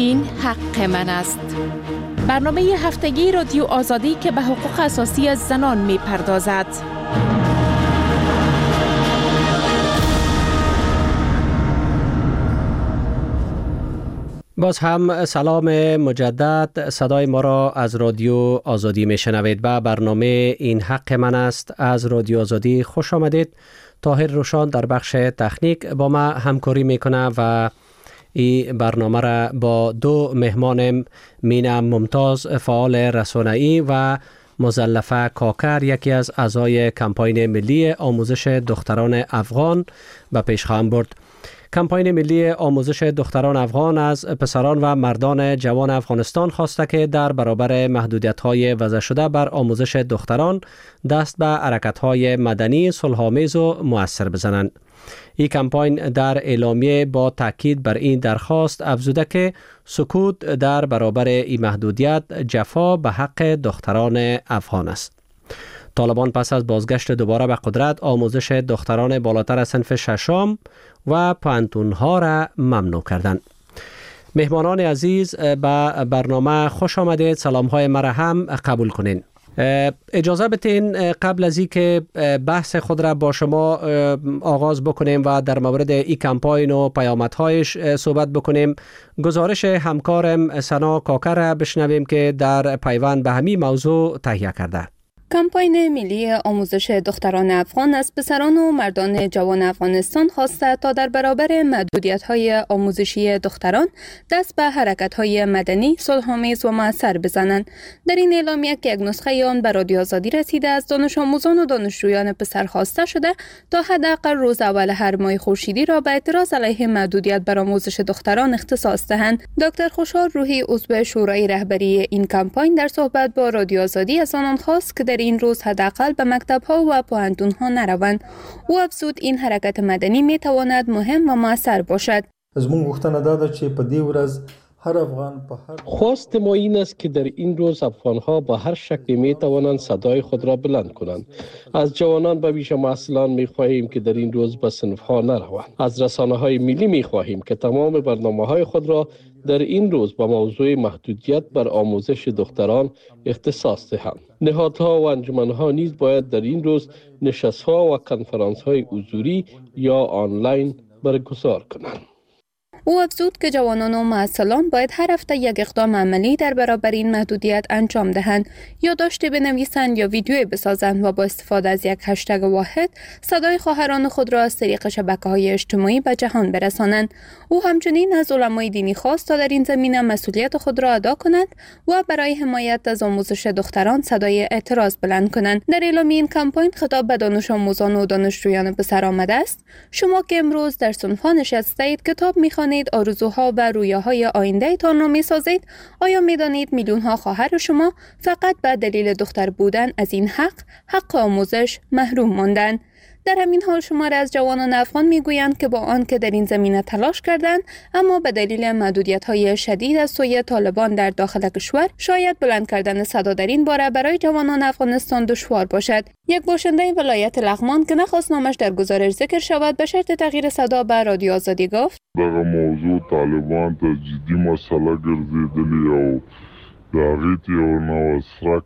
این حق من است. برنامه هفتگی رادیو آزادی که به حقوق اساسی زنان می پردازد. باز هم سلام مجدد. صدای ما را از رادیو آزادی می شنوید و برنامه این حق من است از رادیو آزادی خوش آمدید. طاهر روشان در بخش تکنیک با ما همکاری میکنه و این برنامه را با دو مهمانم، مینا ممتاز فعال رسانه‌ای و مزلفه کاکر یکی از اعضای کمپاین ملی آموزش دختران افغان به پیش خواهم برد. کمپاین ملی آموزش دختران افغان از پسران و مردان جوان افغانستان خواسته که در برابر محدودیت‌های وضع شده بر آموزش دختران دست به حرکت‌های مدنی صلح‌آمیز و مؤثر بزنند. این کمپاین در اعلامیه با تاکید بر این درخواست افزوده که سکوت در برابر این محدودیت جفا به حق دختران افغان است. طالبان پس از بازگشت دوباره به قدرت آموزش دختران بالاتر از صنف ششم و پانتونها را ممنوع کردند. مهمانان عزیز به برنامه خوش آمدید. سلام‌های مرا هم قبول کنین. اجازه بتین قبل از اینکه بحث خود را با شما آغاز بکنیم و در مورد این کمپاین و پیامدهایش صحبت بکنیم، گزارش همکارم سنا کاکر را بشنویم که در پیوند به همین موضوع تهیه کرده. کمپاین ملی آموزش دختران افغان از پسران و مردان جوان افغانستان خواسته تا در برابر محدودیت‌های آموزشی دختران دست به حرکت‌های مدنی صلح‌آمیز و مؤثر بزنند. در این اعلامیه که یک نسخه آن به رادیو آزادی رسیده از دانش آموزان و دانشجویان پسر خواسته شده تا حداقل روز اول هر ماه خورشیدی را به اعتراض علیه محدودیت بر آموزش دختران اختصاص دهند. دکتر خوشحال روحی عضو شورای رهبری این کمپاین در صحبت با رادیو آزادی از آنان خواست که در این روز حداقل به مکتب‌ها و پوهنتون‌ها نروند. او افزود این حرکت مدنی می‌تواند مهم و مؤثر باشد. از مون غوښتنه ده چې په دې ورځ هر افغان په هر خواست ما این است که در این روز افغان‌ها با هر شکلی می‌توانند صدای خود را بلند کنند. از جوانان به ویژه محصلان می‌خواهیم که در این روز به صنف‌ها نروند. از رسانه‌های ملی می‌خواهیم که تمام برنامه‌های خود را در این روز با موضوع محدودیت بر آموزش دختران اختصاص دهند. نهادها و انجمنها نیز باید در این روز نشست‌ها و کنفرانس‌های حضوری یا آنلاین برگزار کنند. او افزود که جوانان و محصلان باید هر هفته یک اقدام عملی در برابر این محدودیت انجام دهند، یا داشته بنویسند یا ویدیویی بسازند و با استفاده از یک هشتگ واحد صدای خواهران خود را از طریق شبکه‌های اجتماعی به جهان برسانند. او همچنین از علمای دینی خواست تا در این زمینه مسئولیت خود را ادا کنند و برای حمایت از آموزش دختران صدای اعتراض بلند کنند. در اعلامیه این کمپاین خطاب به دانش آموزان و دانشجویان پسر آمده است: شما که امروز در صنف‌ها نشستید، کتاب می‌خوانید، آرزوها و رویاهای آینده تان را می‌سازید، آیا می‌دانید میلیون‌ها خواهر شما فقط به دلیل دختر بودن از این حق آموزش محروم ماندند؟ در همین حال شماری از جوانان افغان میگویند که با آن که در این زمینه تلاش کردند، اما به دلیل محدودیت‌های شدید از سوی طالبان در داخل کشور شاید بلند کردن صدا در این باره برای جوانان افغانستان دشوار باشد. یک باشنده ولایت لغمان که نخواست نامش در گزارش ذکر شود به شرط تغییر صدا به رادیو آزادی گفت: دغه موضوع طالبان ته جدي مسله ګرځېدلې او د هغې ته یو نوسرک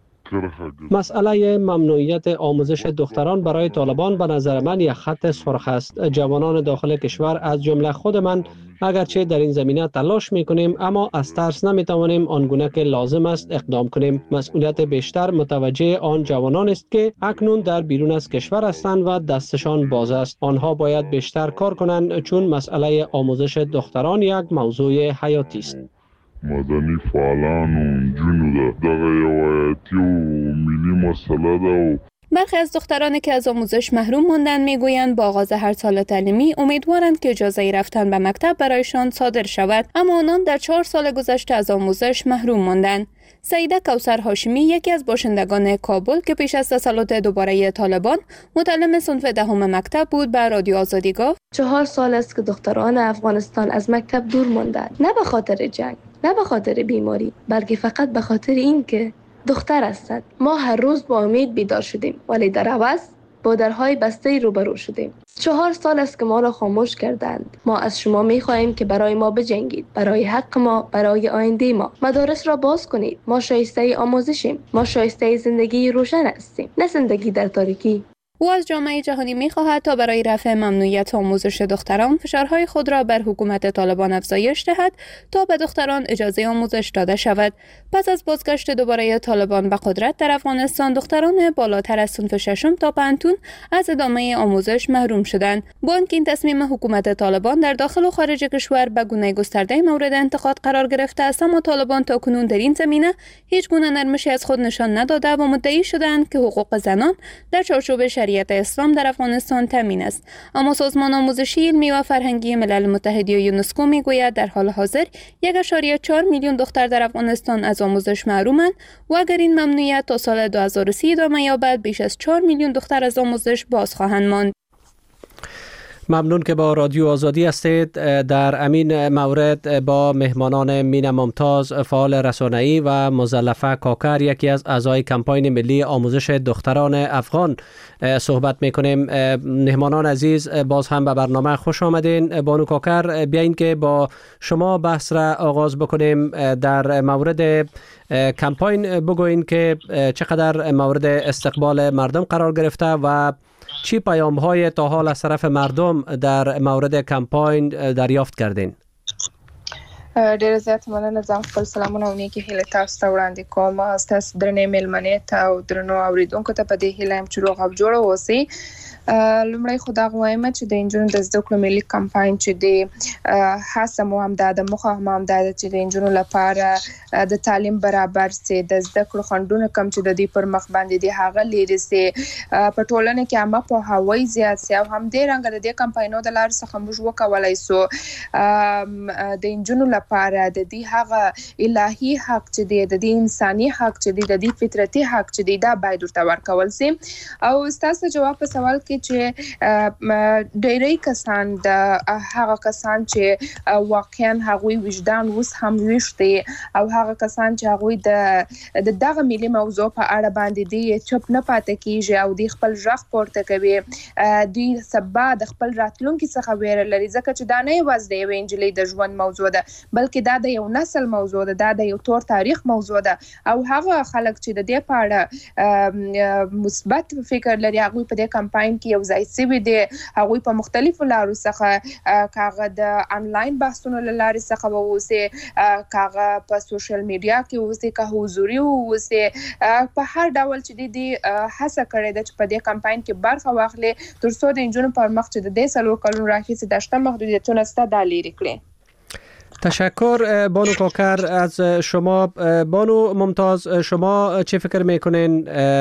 مسئله ممنوعیت آموزش دختران برای طالبان به نظر من یک خط سرخ است. جوانان داخل کشور از جمله خود من اگرچه در این زمینه تلاش میکنیم، اما از ترس نمیتوانیم آنگونه که لازم است اقدام کنیم. مسئولیت بیشتر متوجه آن جوانان است که اکنون در بیرون از کشور هستند و دستشان باز است. آنها باید بیشتر کار کنند، چون مسئله آموزش دختران یک موضوع حیاتی است. مدني فعالانو نجونو دغه یو حیاتي او ملي مسله ده. برخی از دخترانی که از آموزش محروم ماندند میگویند با آغاز هر سال تعلیمی امیدوارند که اجازه رفتن به مکتب برایشان صادر شود، اما آنان در 4 سال گذشته از آموزش محروم ماندند. سعیده کوثر هاشمی یکی از باشندگان کابل که پیش از تسلط دوباره طالبان متعلم صنف 10 مکتب بود به رادیو آزادی گفت: 4 سال است که دختران افغانستان از مکتب دور ماندند، نه به خاطر جنگ، نه به خاطر بیماری، بلکه فقط به خاطر این که دختر هستند. ما هر روز با امید بیدار شدیم، ولی در عوض با درهای بسته روبرو شدیم. 4 سال است که ما را خاموش کردند. ما از شما می‌خواهیم که برای ما بجنگید، برای حق ما، برای آینده ما. مدارس را باز کنید. ما شایسته آموزشیم. ما شایسته زندگی روشن هستیم، نه زندگی در تاریکی. او از جامعه جهانی می‌خواهد تا برای رفع ممنوعیت آموزش دختران فشارهای خود را بر حکومت طالبان افزایش دهد تا به دختران اجازه آموزش داده شود. پس از بازگشت دوباره طالبان به قدرت در افغانستان، دختران بالاتر از صنف ششم تا پنتون از ادامه آموزش محروم شدند. با اینکه این تصمیم حکومت طالبان در داخل و خارج کشور به گونه گسترده مورد انتقاد قرار گرفته است، اما طالبان تاکنون در این زمینه هیچ گونه نرمشی از خود نشان نداده و مدعی شدند که حقوق زنان در چارچوب شریعت اسلام در افغانستان تامین است. اما سازمان آموزشی، علمی و فرهنگی ملل متحد یا یونسکو میگوید در حال حاضر 1.4 میلیون دختر در افغانستان از آموزش محرومند و اگر این ممنوعیت تا سال 2030 ادامه یابد بیش از 4 میلیون دختر از آموزش باز خواهند ماند. ممنون که با رادیو آزادی هستید. در امین مورد با مهمانان مینا ممتاز، فعال رسانه‌ای، و مزلفه کاکر، یکی از اعضای کمپاین ملی آموزش دختران افغان صحبت میکنیم. مهمانان عزیز، باز هم به برنامه خوش آمدین. بانو کاکر، بیاین که با شما بحث را آغاز بکنیم. در مورد کمپاین بگوین که چقدر مورد استقبال مردم قرار گرفته و چی پیام های تا حال از طرف مردم در مورد کمپاین دریافت کردین؟ ډیر زیات مننه. زه خپل سلامونه او نیکی هیله تاسو ته وړاندې کوم. تاسو درنې میلمنې ته او درنو اوریدونکو ته په دې هیله یم چې روغ او جوړ اوسئ. لومړی خو دا وایم چې د انجونو د زده کړو ملي کمپاین چې د هڅه مو همدا ده، موخه هم همدا ده چې د انجونو لپاره د تعلیم برابر سي، د زده کړو خنډونه کم چې د دې پر مخ باندې دي هغه لري سي، په ټولنه کې عامه پوهاوی زیات سي، او هم دې رنګ د دې کمپاینونو د لارې څخه موږ وکولای سو د انجونو لپاره د دې هغه الهي حق چې دی، د دې انساني حق چې دی، د دې فطرتي حق چې دی، دا باید ورته ورکول سي. او تاسو جواب په سوال کې چې ډېری کسان د هغه کسان چې واقعا هغوی وجدان اوس هم ویشتي او هغه کسان چې هغوی د دغه ملي موضوع په اړه باندې دی چپ نه پاتې کیږي او د خپل ژغ پورته کوي، دوی سبا د خپل راتلونکي څخه ویره لري، ځکه چې دا نه یوازې د یوې نجلۍ د ژوند موضوع ده، بلکې دا د یو نسل موضوع ده، دا د یو تور تاریخ موضوع ده. او هغه خلک چې د دې په اړه مثبت فکر لري، هغوی په دې کمپاین کې یو ځای سوي دي، هغوی په مختلفو لارو څخه کاغه د انلاین بحثونو له لارې څخه ووسي، کاغه په سوشل میډیا کې ووسي، که حضوري ووسي، په هر ډول چې دی هڅه کړې ده چې په دې کمپاین کې برخه واخلي تر څو د انجونو پر مخ چې د دې 4 کلونو راهیسې د شته محدودیتونه سته دا لرې کړي. تشکر بانو کاکر از شما. بانو ممتاز، شما چه فکر میکنین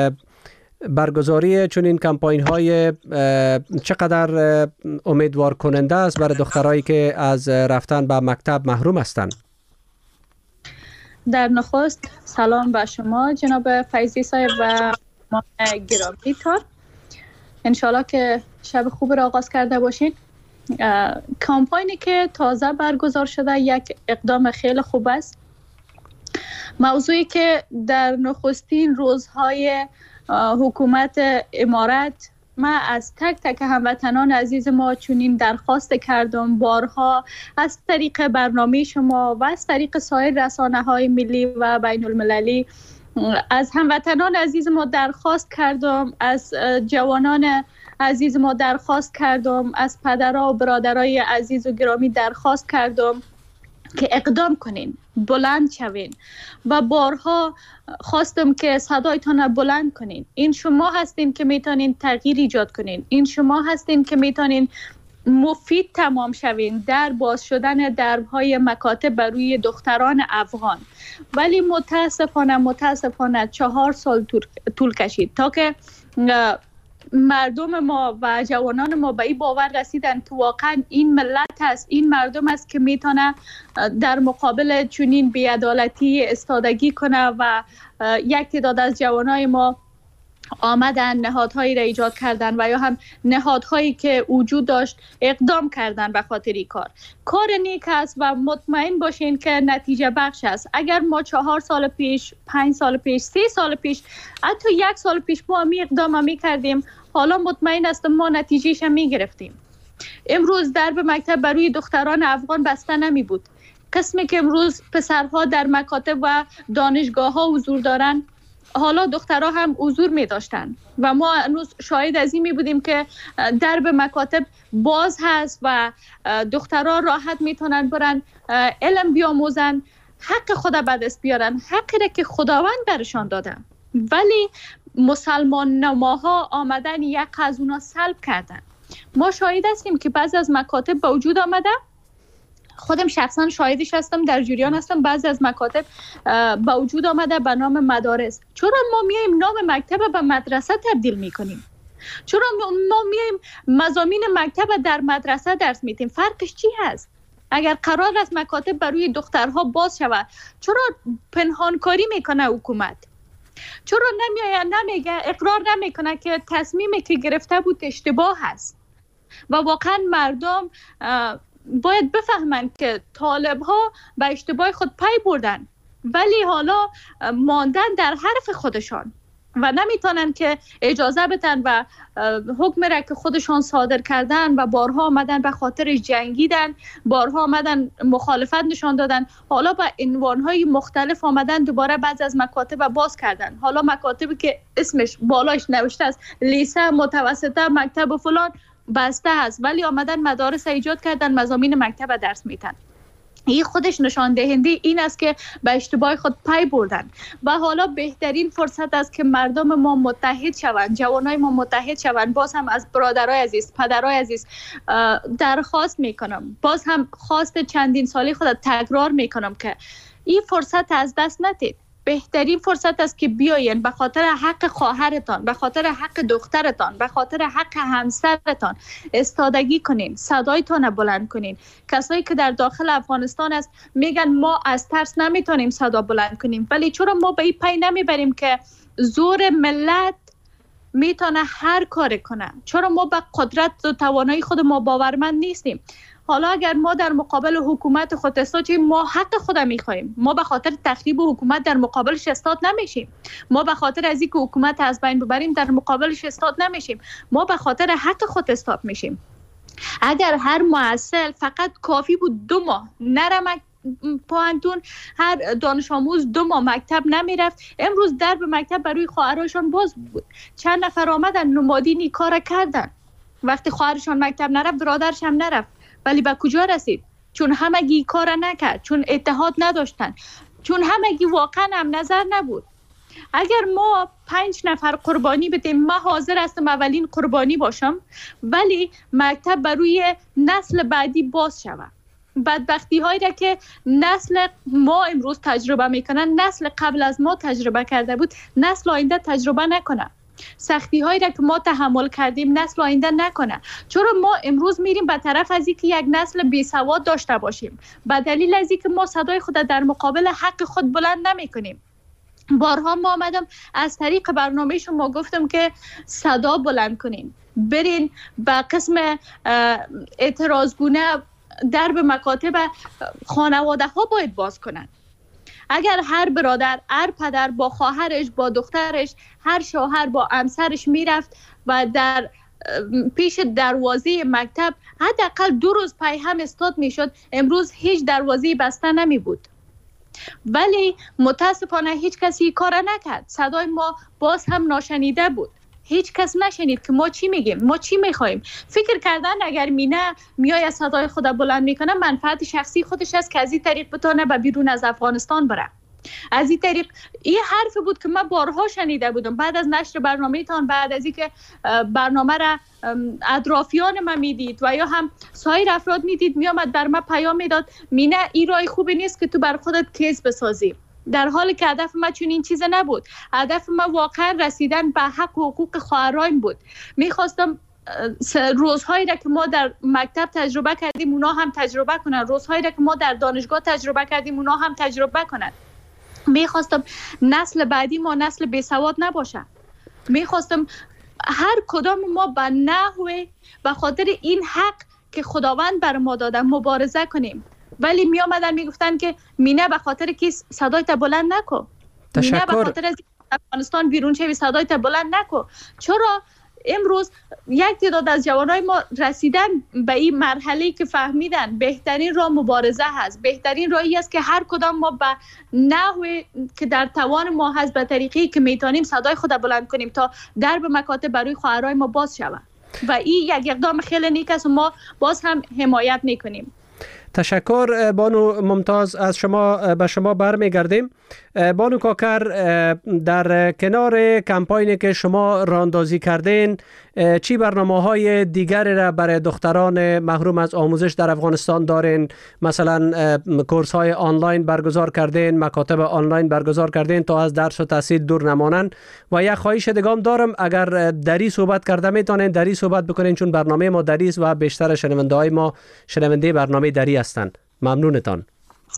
برگزاری چون این کمپاین های چقدر امیدوار کننده است برای دخترایی که از رفتن به مکتب محروم هستند؟ در نخست سلام به شما جناب فیضی صاحب و گرامی تار. انشالله که شب خوب را آغاز کرده باشین. کمپاینی که تازه برگزار شده یک اقدام خیلی خوب است. موضوعی که در نخستین روزهای حکومت امارت ما از تک تک هموطنان عزیز ما چنین درخواست کردم، بارها از طریق برنامه شما و از طریق سایر رسانه‌های ملی و بین المللی از هموطنان عزیز ما درخواست کردم، از جوانان عزیز ما درخواست کردم، از پدرها و برادرای عزیز و گرامی درخواست کردم که اقدام کنین، بلند شوین و بارها خواستم که صدایتان بلند کنین. این شما هستین که میتونین تغییر ایجاد کنین، این شما هستین که میتونین مفید تمام شوین در باز شدن دربهای مکاتب بر روی دختران افغان. ولی متاسفانه 4 سال طول کشید تا که مردم ما و جوانان ما به این باور رسیدن که واقعا این ملت است، این مردم است که میتونه در مقابل چنین بی‌عدالتی استادگی کنه و یک تعداد از جوانای ما آمدن نهادهایی را ایجاد کردن و یا هم نهادهایی که وجود داشت اقدام کردن به خاطر این کار نیک است و مطمئن باشین که نتیجه بخش است. اگر ما 4 سال پیش، 5 سال پیش، 3 سال پیش، حتی 1 سال پیش ما می اقدام می کردیم، حالا مطمئن هستم ما نتیجهش می گرفتیم. امروز درب مکتب برای دختران افغان بسته نمی بود. قسمی که امروز پسرها در مکاتب و دانشگاه ها حضور دارن، حالا دخترها هم حضور می داشتن و ما هنوز شاهد از این می بودیم که درب مکاتب باز هست و دخترها راحت می تونن برن علم بیاموزن، حق خدا به دست بیارن، حقی را که خداوند برشان داده. ولی مسلمان نماها آمدن یک از اونا سلب کردن. ما شاهد هستیم که بعضی از مکاتب به وجود آمده، خودم شخصا شاهدش هستم، در جریان هستم، بعضی از مکاتب به وجود آمده به نام مدارس. چرا ما میایم نام مکتب به مدرسه تبدیل میکنیم؟ چرا ما میایم مضامین مکتب در مدرسه درس میدیم؟ فرقش چی هست؟ اگر قرار است مکاتب برای دخترها باز شود، چرا پنهانکاری میکنه حکومت؟ چرا نمیگه، اقرار نمیکنه که تصمیمی که گرفته بود اشتباه هست؟ و واقعا مردم باید بفهمند که طالب ها به اشتباه خود پی بردن، ولی حالا ماندن در حرف خودشان و نمیتونن که اجازه بدن و حکم را که خودشان صادر کردن و بارها آمدن به خاطرش جنگیدن، بارها آمدن مخالفت نشان دادن، حالا با عنوانهای مختلف آمدن دوباره بعضی از مکاتب باز کردن. حالا مکاتبی که اسمش بالاش نوشته است لیسه، متوسطه، مکتب فلان بسته هست، ولی آمدن مدارس ایجاد کردن، مضامین مکتب درس میتن. این خودش نشان دهنده این است که به اشتباه خود پی بردن و حالا بهترین فرصت است که مردم ما متحد شوند، جوانای ما متحد شوند. باز هم از برادرای عزیز، پدرای عزیز درخواست میکنم، باز هم خواست چندین سالی خود تکرار میکنم که این فرصت از دست ندید. بهترین فرصت است که بیاین به خاطر حق خواهرتان، به خاطر حق دخترتان، به خاطر حق همسرتان استادگی کنین، صدایتان بلند کنین. کسایی که در داخل افغانستان است میگن ما از ترس نمیتونیم صدا بلند کنیم، ولی چرا ما به این پی نمیبریم که زور ملت میتونه هر کار کنه؟ چرا ما به قدرت و توانایی خود ما باورمند نیستیم؟ حالا اگر ما در مقابل حکومت خود استاد، ما حق خود میخوایم، ما به خاطر تخریب حکومت در مقابلش استاد نمیشیم، ما به خاطر از اینکه حکومت از بین ببریم در مقابلش استاد نمیشیم، ما به خاطر حق خود استاد میشیم. اگر هر محصل فقط کافی بود 2 ماه نرم پوهنتون، هر دانش آموز 2 ماه مکتب نمیرفت، امروز درب مکتب برای خواهراشون باز بود. چند نفر آمدن نمادینی کار کردن، وقتی خواهرشان مکتب نرفت برادرش هم نرفت، ولی به کجا رسید؟ چون همگی کار نکرد، چون اتحاد نداشتن، چون همگی واقعا هم نظر نبود. اگر ما 5 نفر قربانی بدیم، ما حاضر هستم اولین قربانی باشم، ولی مکتب برای نسل بعدی باز شود. بدبختی هایی را که نسل ما امروز تجربه میکنن، نسل قبل از ما تجربه کرده بود، نسل آینده تجربه نکنه. سختی هایی را که ما تحمل کردیم نسل آینده نکنه. چرا ما امروز میریم به طرف از اینکه یک نسل بی سواد داشته باشیم؟ به دلیل از اینکه ما صدای خود در مقابل حق خود بلند نمی کنیم. بارها ما آمدم از طریق برنامه شما گفتم که صدا بلند کنین، برین به قسم اعتراضگونه درب مکاتب خانواده ها باید باز کنن. اگر هر برادر، هر پدر با خواهرش، با دخترش، هر شوهر با همسرش میرفت و در پیش دروازه مکتب حداقل 2 روز پی هم استاد میشد، امروز هیچ دروازه بسته نمی بود. ولی متاسفانه هیچ کسی کار نکرد. صدای ما باز هم ناشنیده بود. هیچ کس نشنید که ما چی میگیم، ما چی میخوایم. فکر کردن اگر مینه میای صدای خود بلند میکنه منفعت شخصی خودش است که از این طریق بتونه به بیرون از افغانستان بره. از این طریق این حرف بود که من بارها شنیده بودم بعد از نشر برنامه تان، بعد از اینکه برنامه را اطرافیان من میدید و یا هم سایر افراد میدید، میامد بر من پیام میداد مینه این راه خوبی نیست که تو بر خودت کیس بسازی. در حالی که هدف من چون این چیز نبود. هدف من واقعا رسیدن به حق و حقوق خواهران بود. میخواستم روزهایی را که ما در مکتب تجربه کردیم اونا هم تجربه کنن، روزهایی را که ما در دانشگاه تجربه کردیم اونا هم تجربه کنن. میخواستم نسل بعدی ما نسل بی سواد نباشه. میخواستم هر کدام ما به نحوه به خاطر این حق که خداوند بر ما داده مبارزه کنیم، ولی می آمدن میگفتن که مینه به خاطر کی صدایت بلند نکو، مینه به خاطر از افغانستان بیرون شوی صدایت بلند نکو. چرا امروز یک تعداد از جوانای ما رسیدن به این مرحله که فهمیدن بهترین راه مبارزه هست، بهترین راهی است که هر کدام ما به نحوی که در توان ما هست به طریقی که میتونیم صدای خود بلند کنیم تا درب مکاتب برای خواهرای ما باز شود و این یک اقدام خیلی نیک است و ما باز هم حمایت میکنیم. تشکر بانو ممتاز. از شما به شما برمیگردیم. بانو کاکر، در کنار کمپاینی که شما راندازی کردین، چی برنامه‌های دیگری را برای دختران محروم از آموزش در افغانستان دارین؟ مثلا کورس‌های آنلاین برگزار کردین، مکاتب آنلاین برگزار کردین تا از درس و تحصیل دور نمانن. و یک خواهش دیگه دارم، اگر دری صحبت کرده میتونین دری صحبت بکنین، چون برنامه ما دری است و بیشتر شنونده‌های ما شنونده برنامه دری هستند. ممنونتان.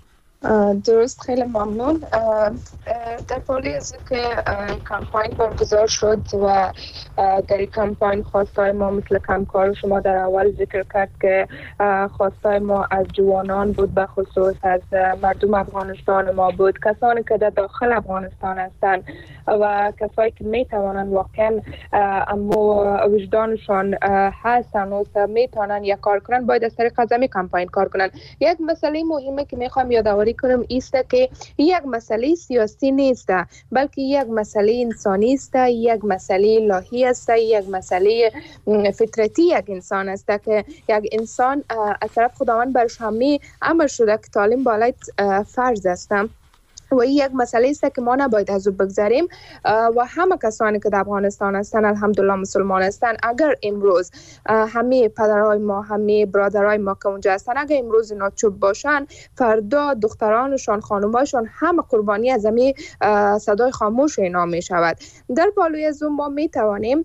درست، خیلی ممنون. در پالی از که کمپاین برگزار شد و در این کمپاین خواستای ما مثل کمکار شما در اول ذکر کرد که خواستای ما از جوانان بود، به خصوص از مردم افغانستان ما بود، کسانی که در داخل افغانستان هستند و کسایی که می توانند واقعا اما وجدانشان هستن و می توانند یک کار کنن، باید از طریق از همین کمپاین کار کنن. یک مسئله مهمه که میخوام یادآوری کنم ایست که یک مسئله سیاسی نیست، بلکه یک مسئله انسانی است، یک مسئله الهی است، یک مسئله فطرتی یک انسان است که یک انسان از طرف خداوند برش همی امر شده که تعلیم بالای فرض است و این یک مسئله است که ما نباید از او بگذاریم و همه کسانی که در افغانستان هستند الحمدلله مسلمان هستند. اگر امروز همه پدرای ما، همه برادرای ما که اونجا هستند، اگر امروز اینا چوب باشن، فردا دخترانشان، خانمایشان همه قربانی از همه صدای خاموش اینا می شود. در پالوی از اون ما می توانیم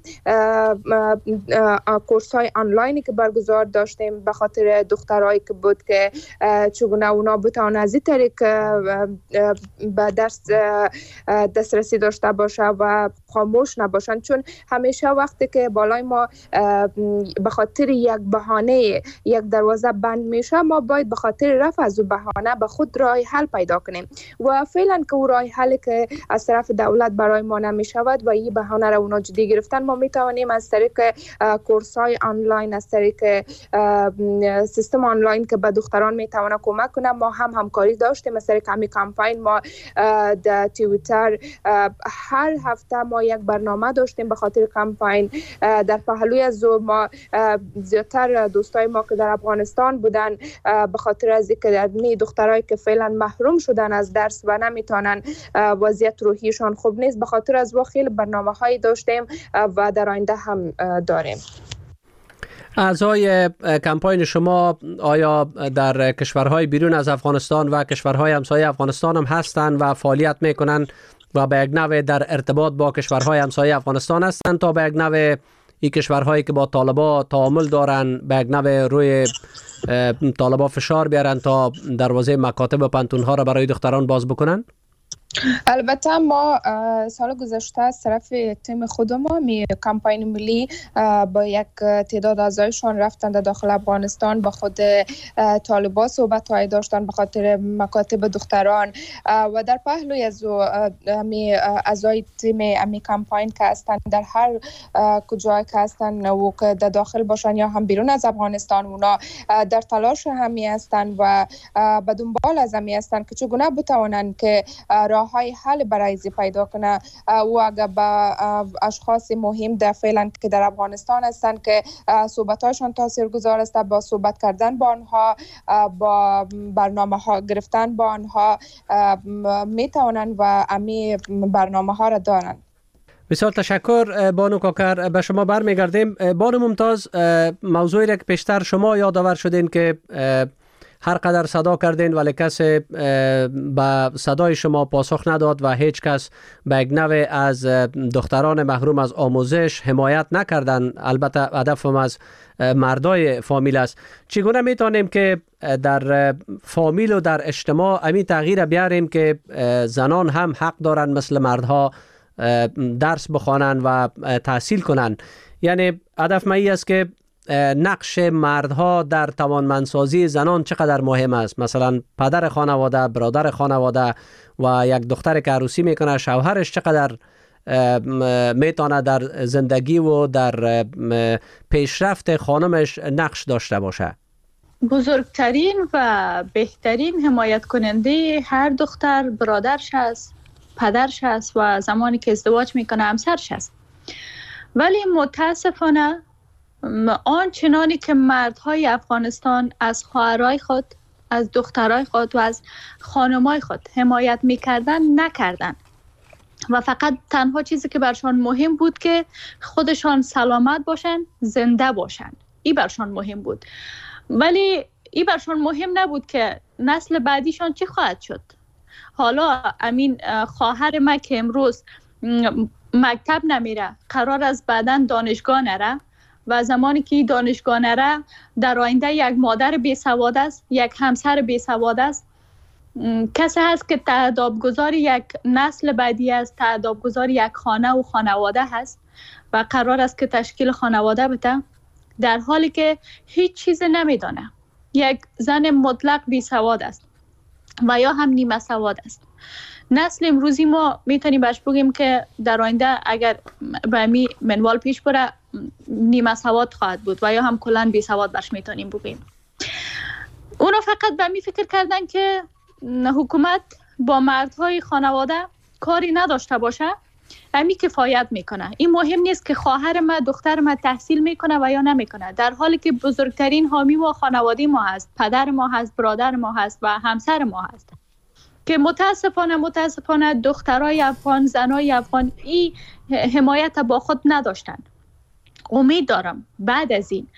کورس های آنلاینی که برگزار داشتیم به خاطر دخترایی که بود که چگونه اونا بتوان از این طریق به دسترسی داشته باشه و خاموش نباشن، چون همیشه وقتی که بالای ما به خاطر یک بهانه یک دروازه بند میشه، ما باید به خاطر رفع از بهانه به خود راه حل پیدا کنیم و فعلا که راه حلی که از طرف دولت برای ما نمیشود و این بهانه را اونا جدی گرفتن، ما میتوانیم از طریق کورس های آنلاین، از طریق سیستم آنلاین که به دختران میتونه کمک کنه. ما هم همکاری داشتیم از طریق همین کمپاین. ما در توییتر هر هفته ما یک برنامه داشتیم به خاطر کمپاین. در پهلوی از ما زیادتر دوستای ما که در افغانستان بودن به خاطر از اینکه دخترایی که فعلا محروم شدن از درس و نمیتونن، وضعیت روحیشان خوب نیست، به خاطر از خیلی برنامه‌هایی داشتیم و در آینده هم داریم. اعضای کمپاین شما آیا در کشورهای بیرون از افغانستان و کشورهای همسایه افغانستان هم هستند و فعالیت میکنن و به یک نوع در ارتباط با کشورهای همسایه افغانستان هستند تا به یک نوع این کشورهایی که با طالبا تعامل دارن به یک نوع روی طالبا فشار بیارن تا دروازه مکاتب و پانتونها را برای دختران باز بکنن؟ البته ما سال گذشته از طرف تیم خود ما کمپاین ملی با یک تعداد اعضایشان رفتن در داخل افغانستان، با خود طالبا صحبت های داشتن به خاطر مکاتب دختران و در پهلوی از اعضای تیم امی کمپاین که هستن در هر کجای که هستن و که در داخل باشن یا هم بیرون از افغانستان، اونا در تلاش همی هستن و به دنبال از همی هستن که چگونه بتوانند که های حل برای زی پیدا کنه و اگر با اشخاص مهم در فعلا که در افغانستان هستند که صحبت‌هایشان تاثیرگذار است، با صحبت کردن با آنها، با برنامه‌ها گرفتن با آنها میتوانند و امی برنامه‌ها را دارند. بسیار تشکر بانو کاکر. به شما برمیگردیم. بانو ممتاز، موضوعی را که پیشتر شما یادآور شدین که هر قدر صدا کردین ولی کس به صدای شما پاسخ نداد و هیچ کس به یک نوع از دختران محروم از آموزش حمایت نکردن. البته هدفم از مردای فامیل است. چگونه میتونیم که در فامیل و در اجتماع امی تغییر بیاریم که زنان هم حق دارن مثل مردها درس بخوانند و تحصیل کنند. یعنی هدف من است که نقش مردها در توانمندسازی زنان چقدر مهم است. مثلا پدر خانواده، برادر خانواده و یک دختر که عروسی میکنه، شوهرش چقدر میتونه در زندگی و در پیشرفت خانمش نقش داشته باشه. بزرگترین و بهترین حمایت کننده هر دختر برادرش است، پدرش است و زمانی که ازدواج میکنه همسرش است. ولی متاسفانه آنچنانی که مردهای افغانستان از خواهرای خود، از دخترای خود و از خانمای خود حمایت میکردن نکردن و فقط تنها چیزی که برشان مهم بود که خودشان سلامت باشن، زنده باشن. این برشان مهم بود. ولی این برشان مهم نبود که نسل بعدیشان چی خواهد شد. حالا امین خواهر ما که امروز مکتب نمیره، قرار است بعداً دانشگاه نره و زمانی که دانشگاه نره در آینده یک مادر بی سواد است، یک همسر بی سواد است. کسی هست که تادابگذار یک نسل بعدی است، تادابگذار یک خانه و خانواده هست و قرار است که تشکیل خانواده بده، در حالی که هیچ چیز نمیدانه. یک زن مطلق بی سواد است و یا هم نیمه سواد است. نسل امروزی ما میتونیم بهش بگیم که در آینده اگر به می منوال پیش بره نیمه سواد خواهد بود و یا هم کلان بی سواد بهش میتونیم بگیم. اونا فقط به می فکر کردن که حکومت با مردهای خانواده کاری نداشته باشه، همین کفایت میکنه. این مهم نیست که خواهر ما، دختر ما تحصیل میکنه و یا نمیکنه، در حالی که بزرگترین حامی و خانواده ما هست، پدر ما هست، برادر ما هست و همسر ما هست که متاسفانه دخترای افغان، زنای افغان این حمایت با خود نداشتن. امید دارم بعد از این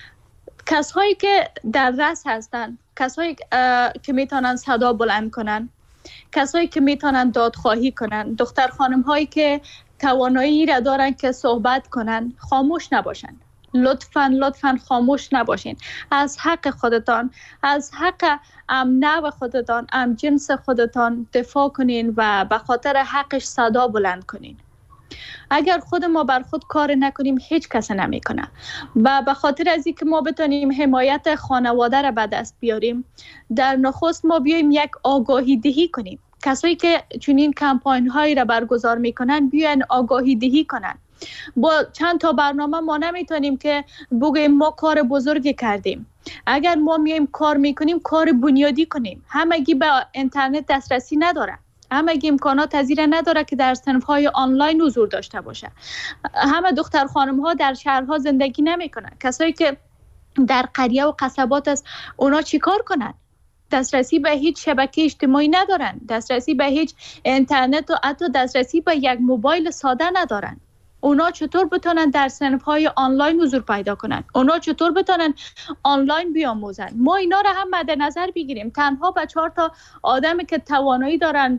کسایی که در رأس هستن، کسایی که میتونن صدا بلند کنن، کسایی که میتونن دادخواهی کنن، دختر خانم هایی که توانایی را دارن که صحبت کنن، خاموش نباشن. لطفاً خاموش نباشین. از حق خودتان، از حق نوع خودتان، جنس خودتان دفاع کنین و به خاطر حقش صدا بلند کنین. اگر خود ما بر خود کار نکنیم هیچ کس نمیکنه و به خاطر از اینکه ما بتونیم حمایت خانواده را به دست بیاریم، در نخست ما بیایم یک آگاهی دهی کنیم. کسایی که چنین کمپاین هایی را برگزار میکنن بیاین آگاهی دهی کنن. با چند تا برنامه ما نمیتونیم که بگیم ما کار بزرگی کردیم. اگر ما میایم کار میکنیم کار بنیادی کنیم. همگی به اینترنت دسترسی نداره، همگی امکانات پذیر نداره که در صنف‌های آنلاین حضور داشته باشه. همه دختر خانم‌ها در شهرها زندگی نمیکنن. کسایی که در قریه و قصبات است، اونا چیکار کنن؟ دسترسی به هیچ شبکه اجتماعی ندارن، دسترسی به هیچ اینترنت و حتی دسترسی به یک موبایل ساده ندارن. اونا چطور بتونن در صنف‌های آنلاین حضور پیدا کنن؟ اونا چطور بتونن آنلاین بیاموزن؟ ما اینا رو هم مد نظر بگیریم. تنها به 4 تا آدمی که توانایی دارن،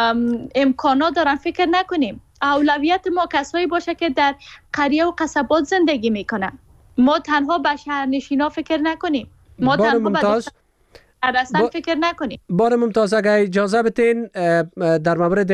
امکانات دارن فکر نکنیم. اولویت ما کسایی باشه که در قریه و قصبات زندگی میکنن. ما تنها به شهرنشینا فکر نکنیم. ما تنها به فکر نکنیم. بار ممتاز، اگر اجازه بتین در مورد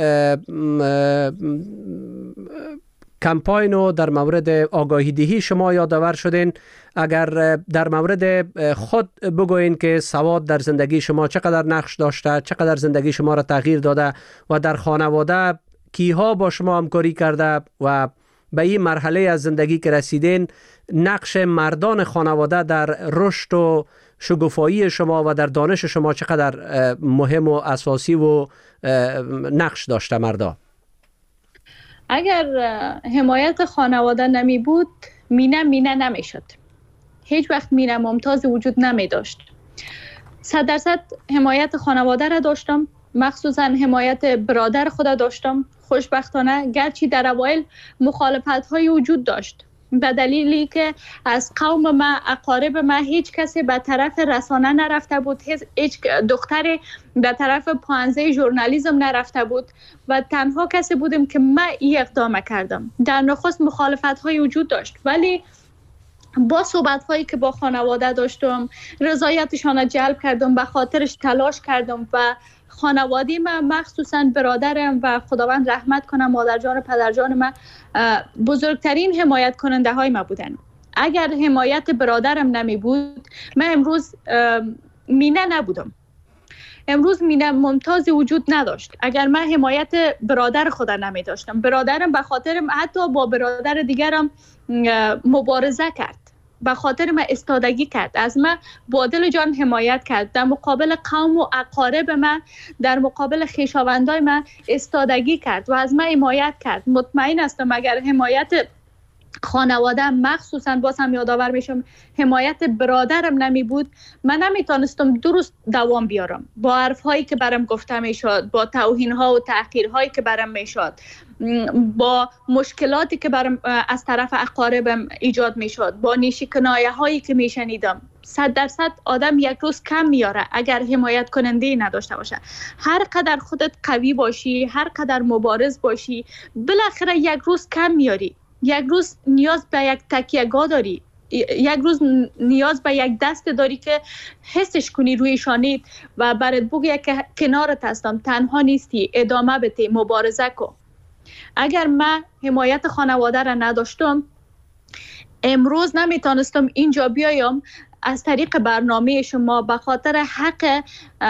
کمپاین و در مورد آگاهی دهی شما یادآور شدین، اگر در مورد خود بگوین که سواد در زندگی شما چقدر نقش داشته، چقدر زندگی شما را تغییر داده و در خانواده کیها با شما همکاری کرده و به این مرحله از زندگی که رسیدین نقش مردان خانواده در رشد و شگوفایی شما و در دانش شما چقدر مهم و اساسی و نقش داشته مردا؟ اگر حمایت خانواده نمی بود مینه نمی شد. هیچ وقت مینه ممتاز وجود نمی داشت. 100% حمایت خانواده را داشتم، مخصوصا حمایت برادر خود داشتم. خوشبختانه گرچه در اوایل مخالفت های وجود داشت، به دلیلی که از قوم ما، اقارب ما هیچ کسی به طرف رسانه نرفته بود، هیچ دختری به طرف پانزه ژورنالیسم نرفته بود و تنها کسی بودیم که من این اقدام کردم. در نخست مخالفت های وجود داشت، ولی با صحبت‌هایی که با خانواده داشتم رضایتشان را جلب کردم، به خاطرش تلاش کردم و خانواده من مخصوصا برادرم و خداوند رحمت کنه مادر جان و پدر جان من بزرگترین حمایت کننده های من بودن. اگر حمایت برادرم نمی بود من امروز مینه نبودم. امروز مینه ممتاز وجود نداشت اگر من حمایت برادر خودم نمی داشتم. برادرم به خاطر حتی با برادر دیگرم مبارزه کرد، به خاطر من استادگی کرد، از من با دل جان حمایت کرد، در مقابل قوم و اقارب من، در مقابل خویشاوندای من استادگی کرد و از من حمایت کرد. مطمئن هستم اگر حمایت خانواده مخصوصا باز هم یادآور میشم حمایت برادرم نمی بود من نمیتونستم درست دوام بیارم. با حرفهایی که برام گفته میشد، با توهین‌ها و تحقیرهایی که برام میشد، با مشکلاتی که برام از طرف اقاربم ایجاد میشد، با نیشکنایه‌هایی که میشنیدم، 100% آدم یک روز کم میاره اگر حمایت کننده نداشته باشه. هر قدر خودت قوی باشی، هر قدر مبارز باشی، بالاخره یک روز کم میاری. یک روز نیاز به یک تکیه‌گاه داری، یک روز نیاز به یک دست داری که حسش کنی روی شانت و برات بگه که کنارت هستم، تنها نیستی، ادامه بده، مبارزه کن. اگر من حمایت خانواده را نداشتم امروز نمیتونستم اینجا بیایم از طریق برنامه شما به خاطر حق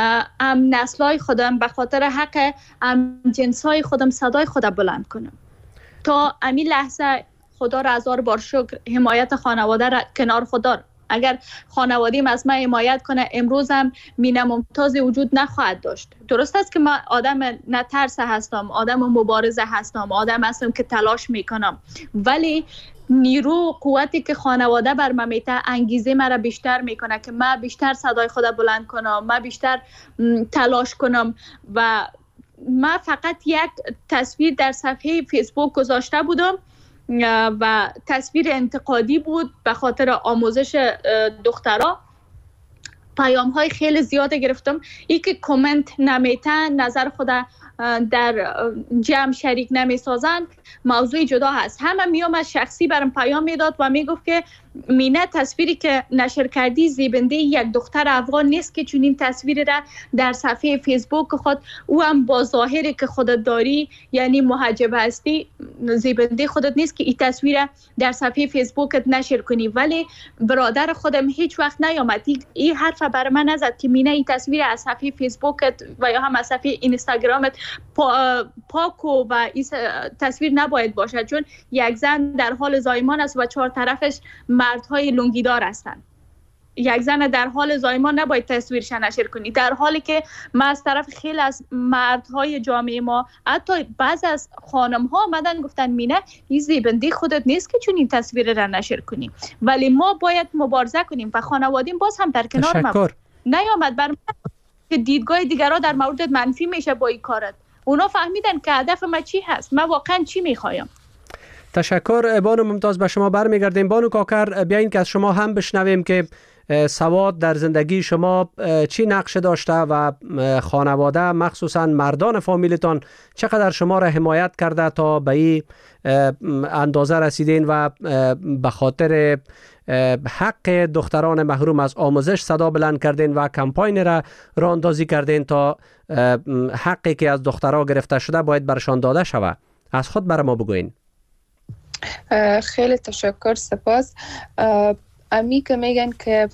نسل‌های خودم، به خاطر حق جنس‌های خودم صدای خودم بلند کنم. تا امی لحظه خدا را هزار بار شکر حمایت خانواده را کنار خدا. اگر خانوادیم از من حمایت کنه امروز هم مینه ممتاز وجود نخواهد داشت. درست است که من آدم نترسه هستم، آدم مبارزه هستم، آدم هستم که تلاش میکنم، ولی نیرو و قوتی که خانواده بر من میده انگیزه مرا بیشتر میکنه که من بیشتر صدای خود بلند کنم، من بیشتر تلاش کنم. و من فقط یک تصویر در صفحه فیسبوک گذاشته بودم و تصویر انتقادی بود به خاطر آموزش دخترها. پیام های خیلی زیاده گرفتم. ای که کامنت نمیتن، نظر خود در جمع شریک نمیسازند، موضوع جدا هست. همه میام از شخصی برام پیام میداد و میگفت که مینه تصویری که نشر کردی زیبنده یک دختر افغان نیست که چنین تصویری را در صفحه فیسبوک خود او هم با ظاهری که خودت داری یعنی محجب هستی زیبنده خودت نیست که این تصویر در صفحه فیسبوکت نشر کنی. ولی برادر خودم هیچ وقت نیامد این حرف بر من نزد که مینه این تصویر از صفحه فیسبوکت و یا هم از صفحه اینستاگرامت پاک و این تصویر نباید باشد، چون یک زن در حال زایمان است و چهار طرفش مردهای لنگیدار هستند. یک زن در حال زایمان نباید تصویرش نشر کنی، در حالی که ما از طرف خیلی از مردهای جامعه ما حتی بعض از خانم ها آمدن گفتن مینه این زیبنده خودت نیست که چون این تصویر را نشر کنی. ولی ما باید مبارزه کنیم و خانوادیم باز هم در کنار ما نیامد بر که دیدگاه دیگرها در موردت منفی میشه با این کارت. اونا فهمیدن که هدف ما چی هست، من واقعا چی میخوایم. تشکر بانو ممتاز. به شما برمیگردیم. بانو کاکر بیاین که از شما هم بشنویم که سواد در زندگی شما چی نقش داشته و خانواده مخصوصا مردان فامیلتان چقدر شما را حمایت کرده تا به این اندازه رسیدین و به خاطر حق دختران محروم از آموزش صدا بلند کردین و کمپاین را راه اندازی کردین تا حقی که از دخترها گرفته شده باید برشان داده شود. از خود بر ما بگوین. خیلی تشکر، سپاس. امی که میگن که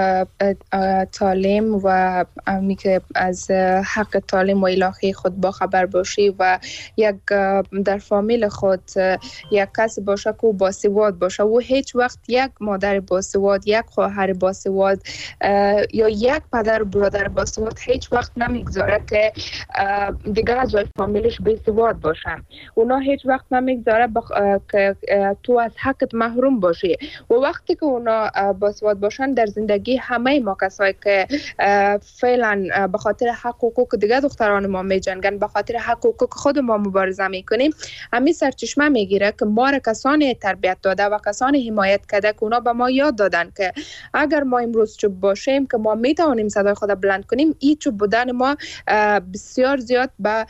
تعلیم و امی که از حق تعلیم و علاقه خود با خبر باشی و یک در فامیل خود یک کس باشه که باسواد باشه و هیچ وقت یک مادر باسواد، یک خواهر باسواد یا یک پدر برادر باسواد هیچ وقت نمیگذاره که دیگر از فامیلش باسواد باشن. اونا هیچ وقت نمیگذاره که تو از حقت محروم باشی و وقتی که اونا باسواد باشن در زندگی همه ما کسایی که فعلا به خاطر حق و حقوق دیگه دختران ما میجنگن، به خاطر حق و حقوق خود ما مبارزه میکنیم، همین سرچشمه میگیره که ما را کسانی تربیت داده و کسانی حمایت کرده که اونا به ما یاد دادن که اگر ما امروز چوب باشیم که ما میتوانیم صدای خود بلند کنیم. این چوب بودن ما بسیار زیاد به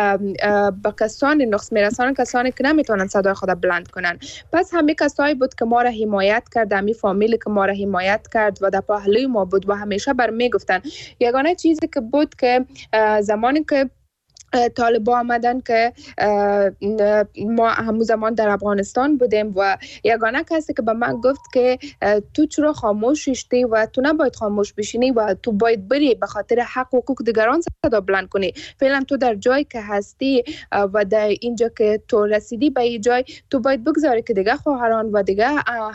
کسانی نقص میرسانن، کسانی که نمیتونن صدای خود بلند کنن. پس همین کسایی بود که ما را حمایت کرد، همین فامیلی که ما را حمایت کرد و در پهلوی ما بود و همیشه برمی گفتن. یگانه چیزی که بود که زمانی که طالبان آمدن که ما همون زمان در افغانستان بودیم و یگانه کسی که به من گفت که تو چرا خاموش شدی و تو نباید خاموش بشینی و تو باید بری به خاطر حق و حقوق دیگران صدا بلند کنی. فعلا تو در جایی که هستی و در اینجا که تو رسیدی به این جای، تو باید بگذاری که دیگه خواهران و دیگه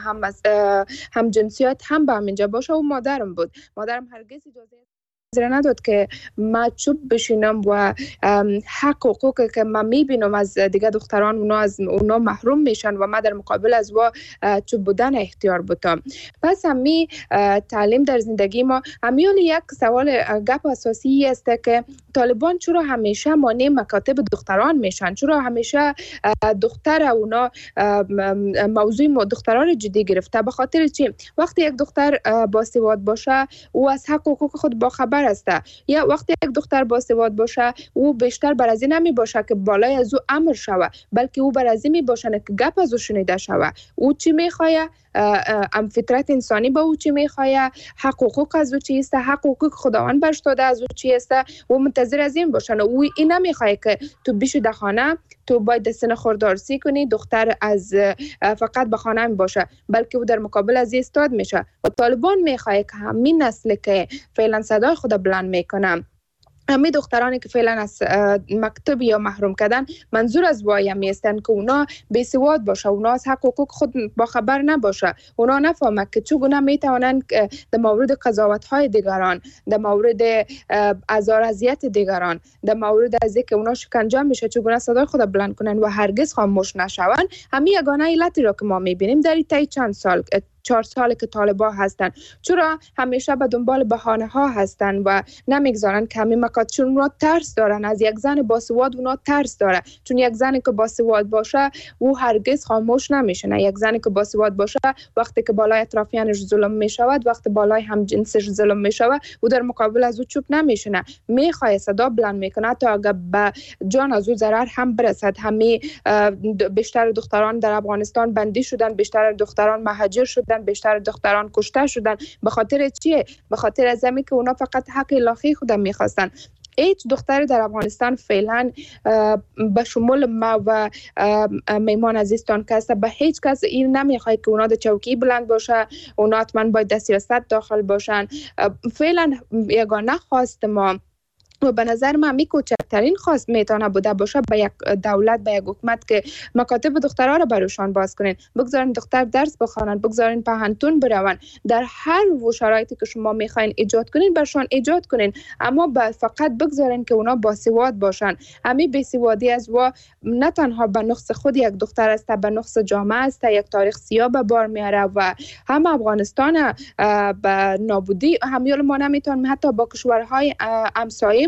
هم جنسیت هم به همینجا باشه. و مادرم بود، مادرم هرگز اجازه نداد که ما چوب بشینم و حق و حقوقی که من میبینم از دیگه دختران اونا محروم میشن و ما در مقابل از چوب بودن اختیار بودم. پس همی تعلیم در زندگی ما همیون یک سوال گپ اساسی است که طالبان چرا همیشه مانع مکاتب دختران میشن، چرا همیشه دختر اونا موضوع دختران رو جدی گرفته؟ به خاطر چی؟ وقتی یک دختر باسواد باشه او از حق و حقوق خود باخبر است، یا وقتی یک دختر باسواد باشه او بیشتر بر از این نمی باشه که بالای از او امر شوه، بلکه او بر از این می باشه که گپ از او شنیده شوه. او چی میخواه؟ فطرت انسانی با او چی میخواه؟ حق و حقوق از او چیست؟ حق و حقوق خداوند برش داده از او چیست؟ و منتظر از این باشن. او این نمیخواه که تو بیشی در خانه تو باید سن خوردارسی کنی، دختر از فقط به خانه باشه، بلکه او در مقابل از استاد میشه. و طالبان میخواه که همین نسل که فعلا صدای خود بلند میکنم، همه دخترانی که فعلا از مکتب یا محروم کردن، منظور از وای هستن که اونا بیسواد باشه، اونا از حق و حقوق خود باخبر نباشه، اونا نفهمه که چگونه میتونن در مورد قضاوت‌های دیگران، در مورد آزار اذیت دیگران، در مورد از اینکه اونا شکنجه میشه چگونه صدای خود بلند کنن و هرگز خاموش نشون. همین یگانه علتی را که ما میبینیم در این چند سال 4 سال که طالبان هستن، چرا همیشه به دنبال بهانه ها هستن و نمیگذارن که همین مکاتب، چون اونا ترس دارن از یک زن باسواد، اونا ترس داره، چون یک زنی که باسواد باشه او هرگز خاموش نمیشه. یک زنی که باسواد باشه وقتی که بالای اطرافیانش ظلم میشود، وقتی بالای هم جنسش ظلم میشود، او در مقابل از او چوب نمیشنه، میخواد صدا بلند میکنه تا اگر به جان از او ضرر هم برسد. همین بیشتر دختران در افغانستان بندی شدن، بیشتر دختران مهاجر شدن، بیشتر دختران کشته شدن. به خاطر چیه؟ به خاطر از اینکه که اونا فقط حق الهی خود میخواستن. هیچ دختری در افغانستان فعلا به شمول ما و میمان عزیزتان که به هیچ کس این نمیخواد که اونا در چوکی بلند باشه، اونا حتما باید در سیاست داخل باشن. فعلا یگانه خواست ما و به نظر من کوچکترین خواست میتونه بوده باشه به یک دولت، به یک حکومت که مکاتب دخترها رو براشان باز کنین، بگذارین دختر درس بخوانن، بگذارین پهنتون برون، در هر شرایطی که شما میخواین ایجاد کنین برشان ایجاد کنین، اما فقط بگذارین که اونا باسواد باشن. همین بیسوادی از و نه تنها به نقص خود یک دختر است، به نقص جامعه است، یک تاریخ سیاه به بار میاره و هم افغانستان به نابودی همیول ما نمیتونیم حتی با کشورهای همسایه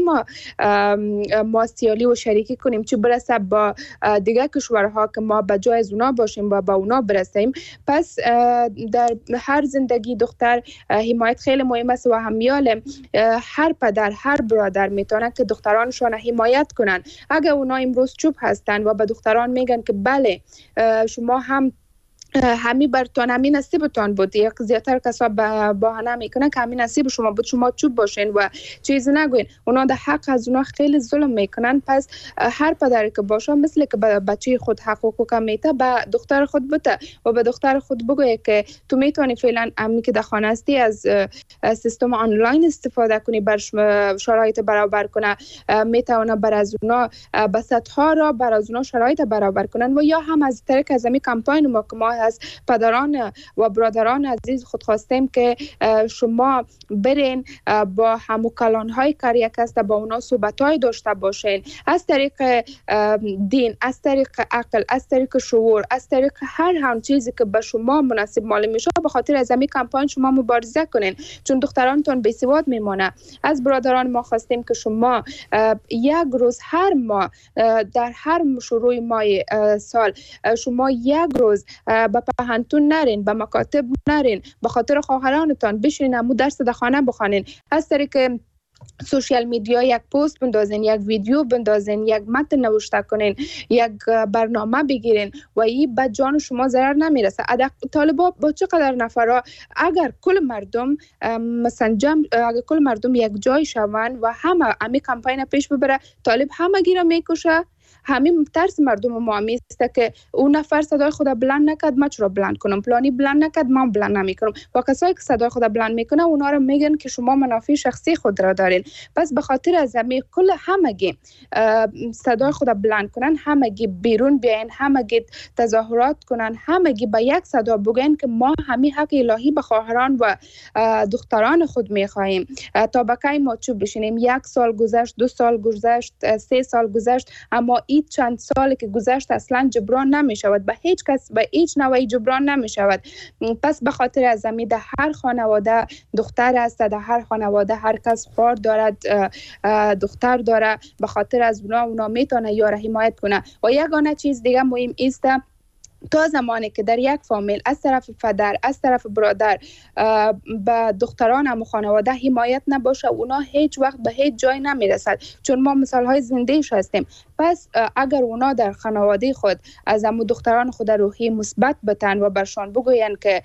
ما سیالی و شریکی کنیم، چه برسه با دیگه کشورها که ما به جای از اونا باشیم و با اونا برسیم. پس در هر زندگی دختر حمایت خیلی مهم است و همیال هر پدر، هر برادر میتونه که دخترانشان حمایت کنن. اگر اونا امروز چوب هستن و به دختران میگن که بله شما هم همین برتون همین نصیبتون بود، یک زیادتر کسا بهانه میکنه که همین نصیب شما بود، شما چوب باشین و چیزی نگوین. اونا در حق از اونا خیلی ظلم میکنن. پس هر پدری که باشه مثل که به بچه خود حق و حقوق میته، به دختر خود بده و به دختر خود بگویه که تو میتونی فعلا امی که در خانه هستی از سیستم آنلاین استفاده کنی، بر شرایط برابر کنه، میتونه بر از اونا بساط ها را بر از اونا شرایط برابر کنن و یا هم از طریق از می کمپاین ما که ما از پدران و برادران عزیز خود خواستیم که شما برین با هموکلان‌های کاریکست با اونا صحبت‌های داشته باشین، از طریق دین، از طریق عقل، از طریق شعور، از طریق هر چیزی که به شما مناسب معلوم میشه به خاطر از همین کمپاین شما مبارزه کنین، چون دخترانتون بی‌سواد میمونه. از برادران ما خواستیم که شما یک روز هر ماه در هر شروع ماه سال شما یک روز به پهنتون نرین، به مکاتب نرین، به خاطر خواهرانتان بشینین امو درس در خانه بخوانین. از طریق سوشیال میدیا یک پست بندازین، یک ویدیو بندازین، یک متن نوشته کنین، یک برنامه بگیرین و این به جان شما ضرر نمیرسه. طالبا با چقدر نفرا اگر کل مردم مسنجم، اگر کل مردم یک جای شوند و همه کمپاین پیش ببره، طالب همه گیره میکشه. همین ترس مردم ما است که اون نفر صدای خود بلند نکرد من چرا بلند کنم، پلانی بلند نکرد من بلند نمیکنم. و کسایی که صدای خود بلند میکنه اونا رو میگن که شما منافع شخصی خود را دارین. پس به خاطر از همین کل همگی صدای خود بلند کنن، همگی بیرون بیاین، همگی تظاهرات کنن، همگی با یک صدا بگن که ما همین حق الهی به خواهران و دختران خود میخواهیم. تا بقای ما چوب بشینیم. 1 سال گذشت، 2 سال گذشت، 3 سال گذشت، اما این چند سالی که گذشت اصلا جبران نمی شود، به هیچ کس به هیچ نوعی جبران نمی شود. پس به خاطر از زمین در هر خانواده دختر است، در هر خانواده هر کس خواهر دارد، دختر داره، به خاطر از اونا میتونه یار حمایت کنه. و یگانه چیز دیگه مهم است، تا زمانی که در یک فامیل از طرف پدر از طرف برادر به دختران هم خانواده حمایت نباشه، اونا هیچ وقت به هیچ جای نمیرسد، چون ما مثال های زنده‌اش هستیم. پس اگر اونا در خانواده خود از امو دختران خود روحی مثبت بتن و برشان بگوین که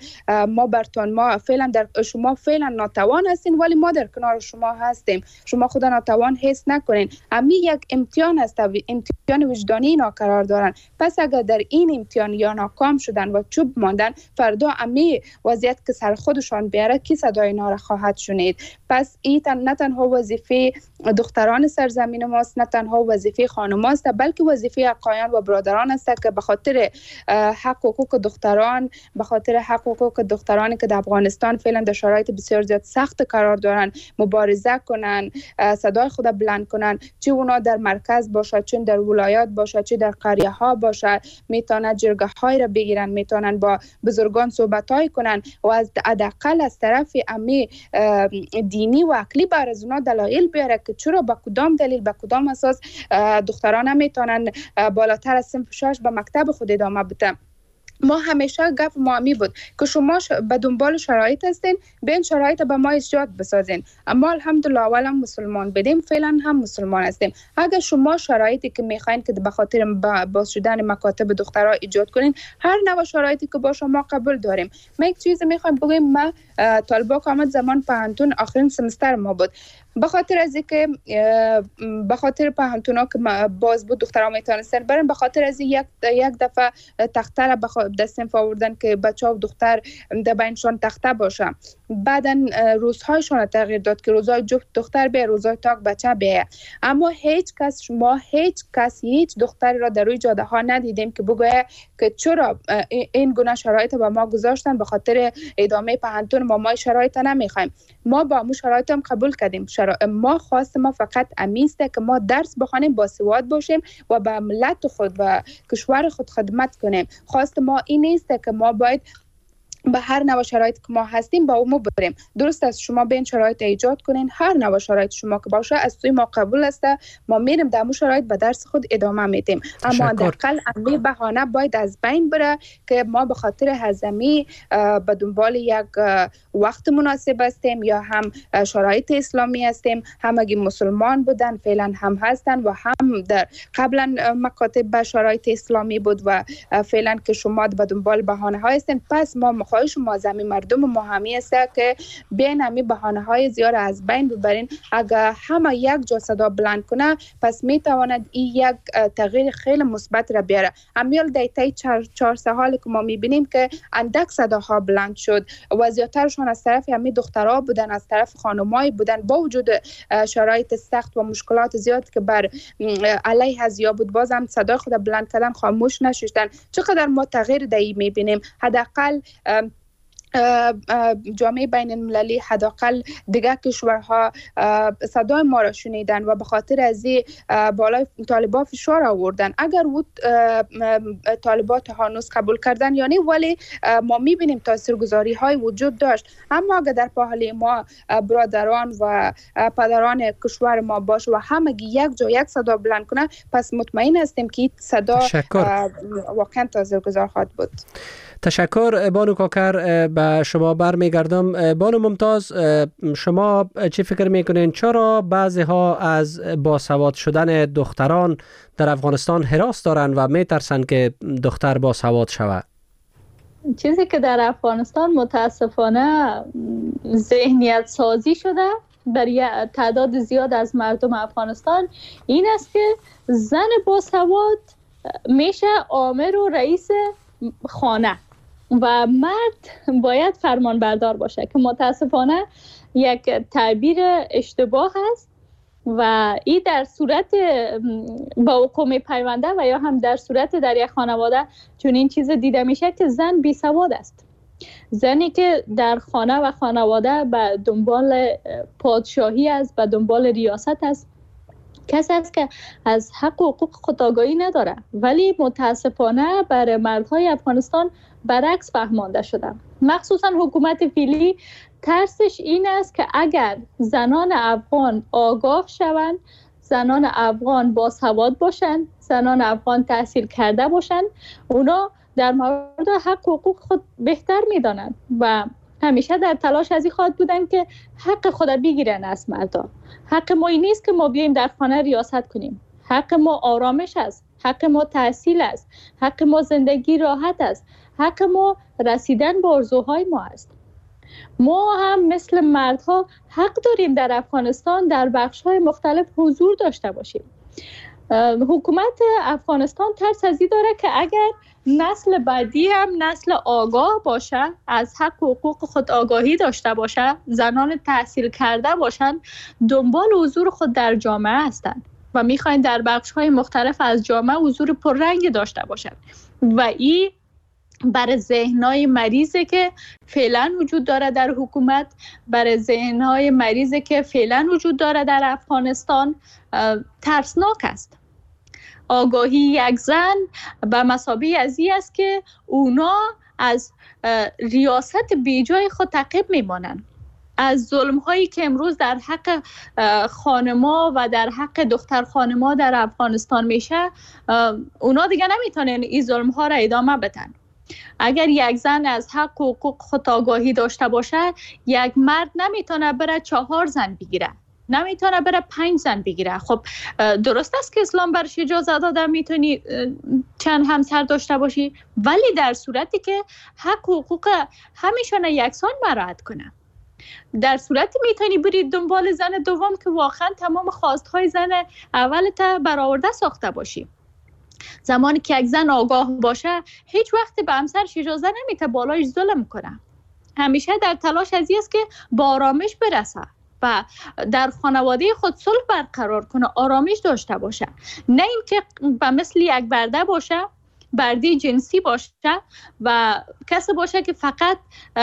ما فعلا در شما فعلا ناتوان هستین ولی ما در کنار شما هستیم، شما خود ناتوان حس نکنین، امی یک امتحان است، امتحان وجدانی اینا قرار دارن. پس اگر در این امتحان یا ناکام شدن و چوب ماندن، فردا امی وضعیت که سر خودشان بیاره کی صدای اینا را خواهد شنید. پس این نه تنها وظیفه دختران سرزمین ماست، نه تنها وظیفه خانم است، بلکه وظیفه اقایان و برادران است که به خاطر حق و حقوق دختران، به خاطر حق و حقوق دخترانی که در افغانستان فعلا در شرایط بسیار زیاد سخت قرار دارن مبارزه کنن، صدای خود بلند کنن، چه اونا در مرکز باشه، چه در ولایات باشه، چه در قریه ها باشه، میتونن جرگه های را بگیرن، میتونن با بزرگان صحبت های کنن و از حداقل از طرف امی دینی و عقلی بر از اونا دلایل بیاره که چرا با کدام دلیل با کدام اساس دختران نمیتونن بالاتر از صنف 6 به مکتب خود ادامه بدن. ما همیشه گپ ما می بود که شما به دنبال شرایط هستین، به این شرایط به ما ایجاد بسازین. اما الحمدلله اولا مسلمان بدیم، فعلا هم مسلمان هستیم. اگر شما شرایطی که میخواین که به خاطر باز شدن مکاتب دخترها ایجاد کنین، هر نوع شرایطی که با شما قبول داریم. ما یک چیز میخوایم بگیم، ما طالبا که آمد زمان پهنتون آخرین سمستر ما بود، به خاطر از اینکه به خاطر پهنتونا که باز بود دخترها میتونستن برن، به خاطر از یک دفعه تخته را دستم آوردن که بچه‌ها و دختر در بینشان تخته باشه. بعداً روزهایشان تغییر داد که روزهای جفت دختر به روزهای تاک بچه به. اما هیچ هیچ دختری را در روی جاده ها ندیدیم که بگویه که چرا این گونه شرایط با ما گذاشتن، به خاطر ادامه پهنتون ما شرایط نمیخوایم. ما با مو شرایط هم قبول کردیم. ما خواست ما فقط امیسته که ما درس بخوانیم، باسواد باشیم و به ملت خود و کشور خود خدمت کنیم. خواست ما این نیست که ما باید به هر نوع شرایط که ما هستیم با اون بریم. درست است شما به این شرایط ایجاد کنین، هر نوع شرایط شما که باشه از توی ما قبول است، ما میریم در اون شرایط به درس خود ادامه میدیم. اما حداقل امی بهانه باید از بین بره که ما به خاطر هضمی به دنبال یک وقت مناسب هستیم یا هم شرایط اسلامی هستیم. همگی مسلمان بودن، فعلا هم هستن و هم در قبلا مکاتب به شرایط اسلامی بود و فعلا که شما به دنبال بهانه ها هستین. پس ما خواهش ما زمین مردم ما همی است که بین همی بهانه های زیاد از بین ببرین. اگر همه یک جا صدا بلند کنه پس می تواند این یک تغییر خیلی مثبت را بیاره. همیال دیتای 4 سال که ما می بینیم که اندک صداها بلند شد و زیادترشون از طرف همین دخترها بودن، از طرف خانمای بودن، با وجود شرایط سخت و مشکلات زیاد که بر علیه ازیا بود بازم صدای خود بلند کردن، خاموش نشدن. چقدر ما تغییر دایی میبینیم. حداقل جامعه بین المللی، حداقل دیگر کشورها صدای ما را شنیدن و به خاطر از بالای طالبان فشار آوردن. اگر بود طالبات هانوز قبول کردن یعنی، ولی ما میبینیم تاثیرگذاری های وجود داشت. اما اگر در پهلی ما برادران و پدران کشور ما باش و همگی یک جا یک صدا بلند کنه، پس مطمئن هستیم که صدا واقعا تاثیرگذار خواهد بود. تشکر بانو کاکر. به شما برمیگردم. بانو ممتاز، شما چی فکر میکنین چرا بعضی ها از باسواد شدن دختران در افغانستان هراس دارن و میترسن که دختر باسواد شود؟ چیزی که در افغانستان متاسفانه ذهنیت سازی شده برای تعداد زیاد از مردم افغانستان این است که زن باسواد میشه آمر و رئیس خانه و مرد باید فرمان بردار باشه، که متاسفانه یک تعبیر اشتباه است و این در صورت با حکومت پیونده و یا هم در صورت در یک خانواده چون این چیز دیده میشه که زن بی سواد است. زنی که در خانه و خانواده به دنبال پادشاهی است، به دنبال ریاست است، کسی است که از حق و حقوق خود آگاهی نداره. ولی متاسفانه برای مردهای افغانستان برعکس فهمانده شده. مخصوصا حکومت فعلی ترسش این است که اگر زنان افغان آگاه شوند، زنان افغان باسواد باشند، زنان افغان تحصیل کرده باشند، اونا در مورد حق و حقوق خود بهتر میدانند و همیشه در تلاش از این خواهد بودن که حق خود بگیرن از مردان. حق ما این نیست که ما بیایم در خانه ریاست کنیم. حق ما آرامش است، حق ما تحصیل است، حق ما زندگی راحت است، حق ما رسیدن به آرزوهای ما است. ما هم مثل مردها حق داریم در افغانستان در بخش‌های مختلف حضور داشته باشیم. حکومت افغانستان ترس از این داره که اگر نسل بعدی هم نسل آگاه باشه، از حق و حقوق خود آگاهی داشته باشه، زنان تحصیل کرده باشند، دنبال حضور خود در جامعه هستند و میخواین در بخش‌های مختلف از جامعه حضور پررنگ داشته باشند و این برای ذهن‌های مریضی که فعلا وجود داره در حکومت، برای ذهن‌های مریضی که فعلا وجود داره در افغانستان ترسناک است. آگاهی یک زن به مثابه از این است که اونا از ریاست بیجای خود تعقیب میمانند. از ظلم‌هایی که امروز در حق خانما و در حق دختر خانما در افغانستان میشه، اونا دیگه نمیتونن این ظلم‌ها را ادامه بدن. اگر یک زن از حق و حقوق خود آگاهی داشته باشه، یک مرد نمیتونه بره 4 زن بگیره، نمیتونه بره 5 زن بگیره. خب درست است که اسلام برش اجازه داده میتونی چند همسر داشته باشی، ولی در صورتی که حق و حقوق همیشون یکسان مراعات کنه. در صورتی میتونی برید دنبال زن دوم که واقعا تمام خواستهای زن اولت برآورده ساخته باشی. زمانی که یک زن آگاه باشه، هیچ وقت به همسرش اجازه نمیده بالایش ظلم کنه. همیشه در تلاش از این است که با آرامش برسه و در خانواده خود صلح برقرار کنه، آرامش داشته باشه، نه اینکه به مثل یک برده باشه، برده جنسی باشه و کسی باشه که فقط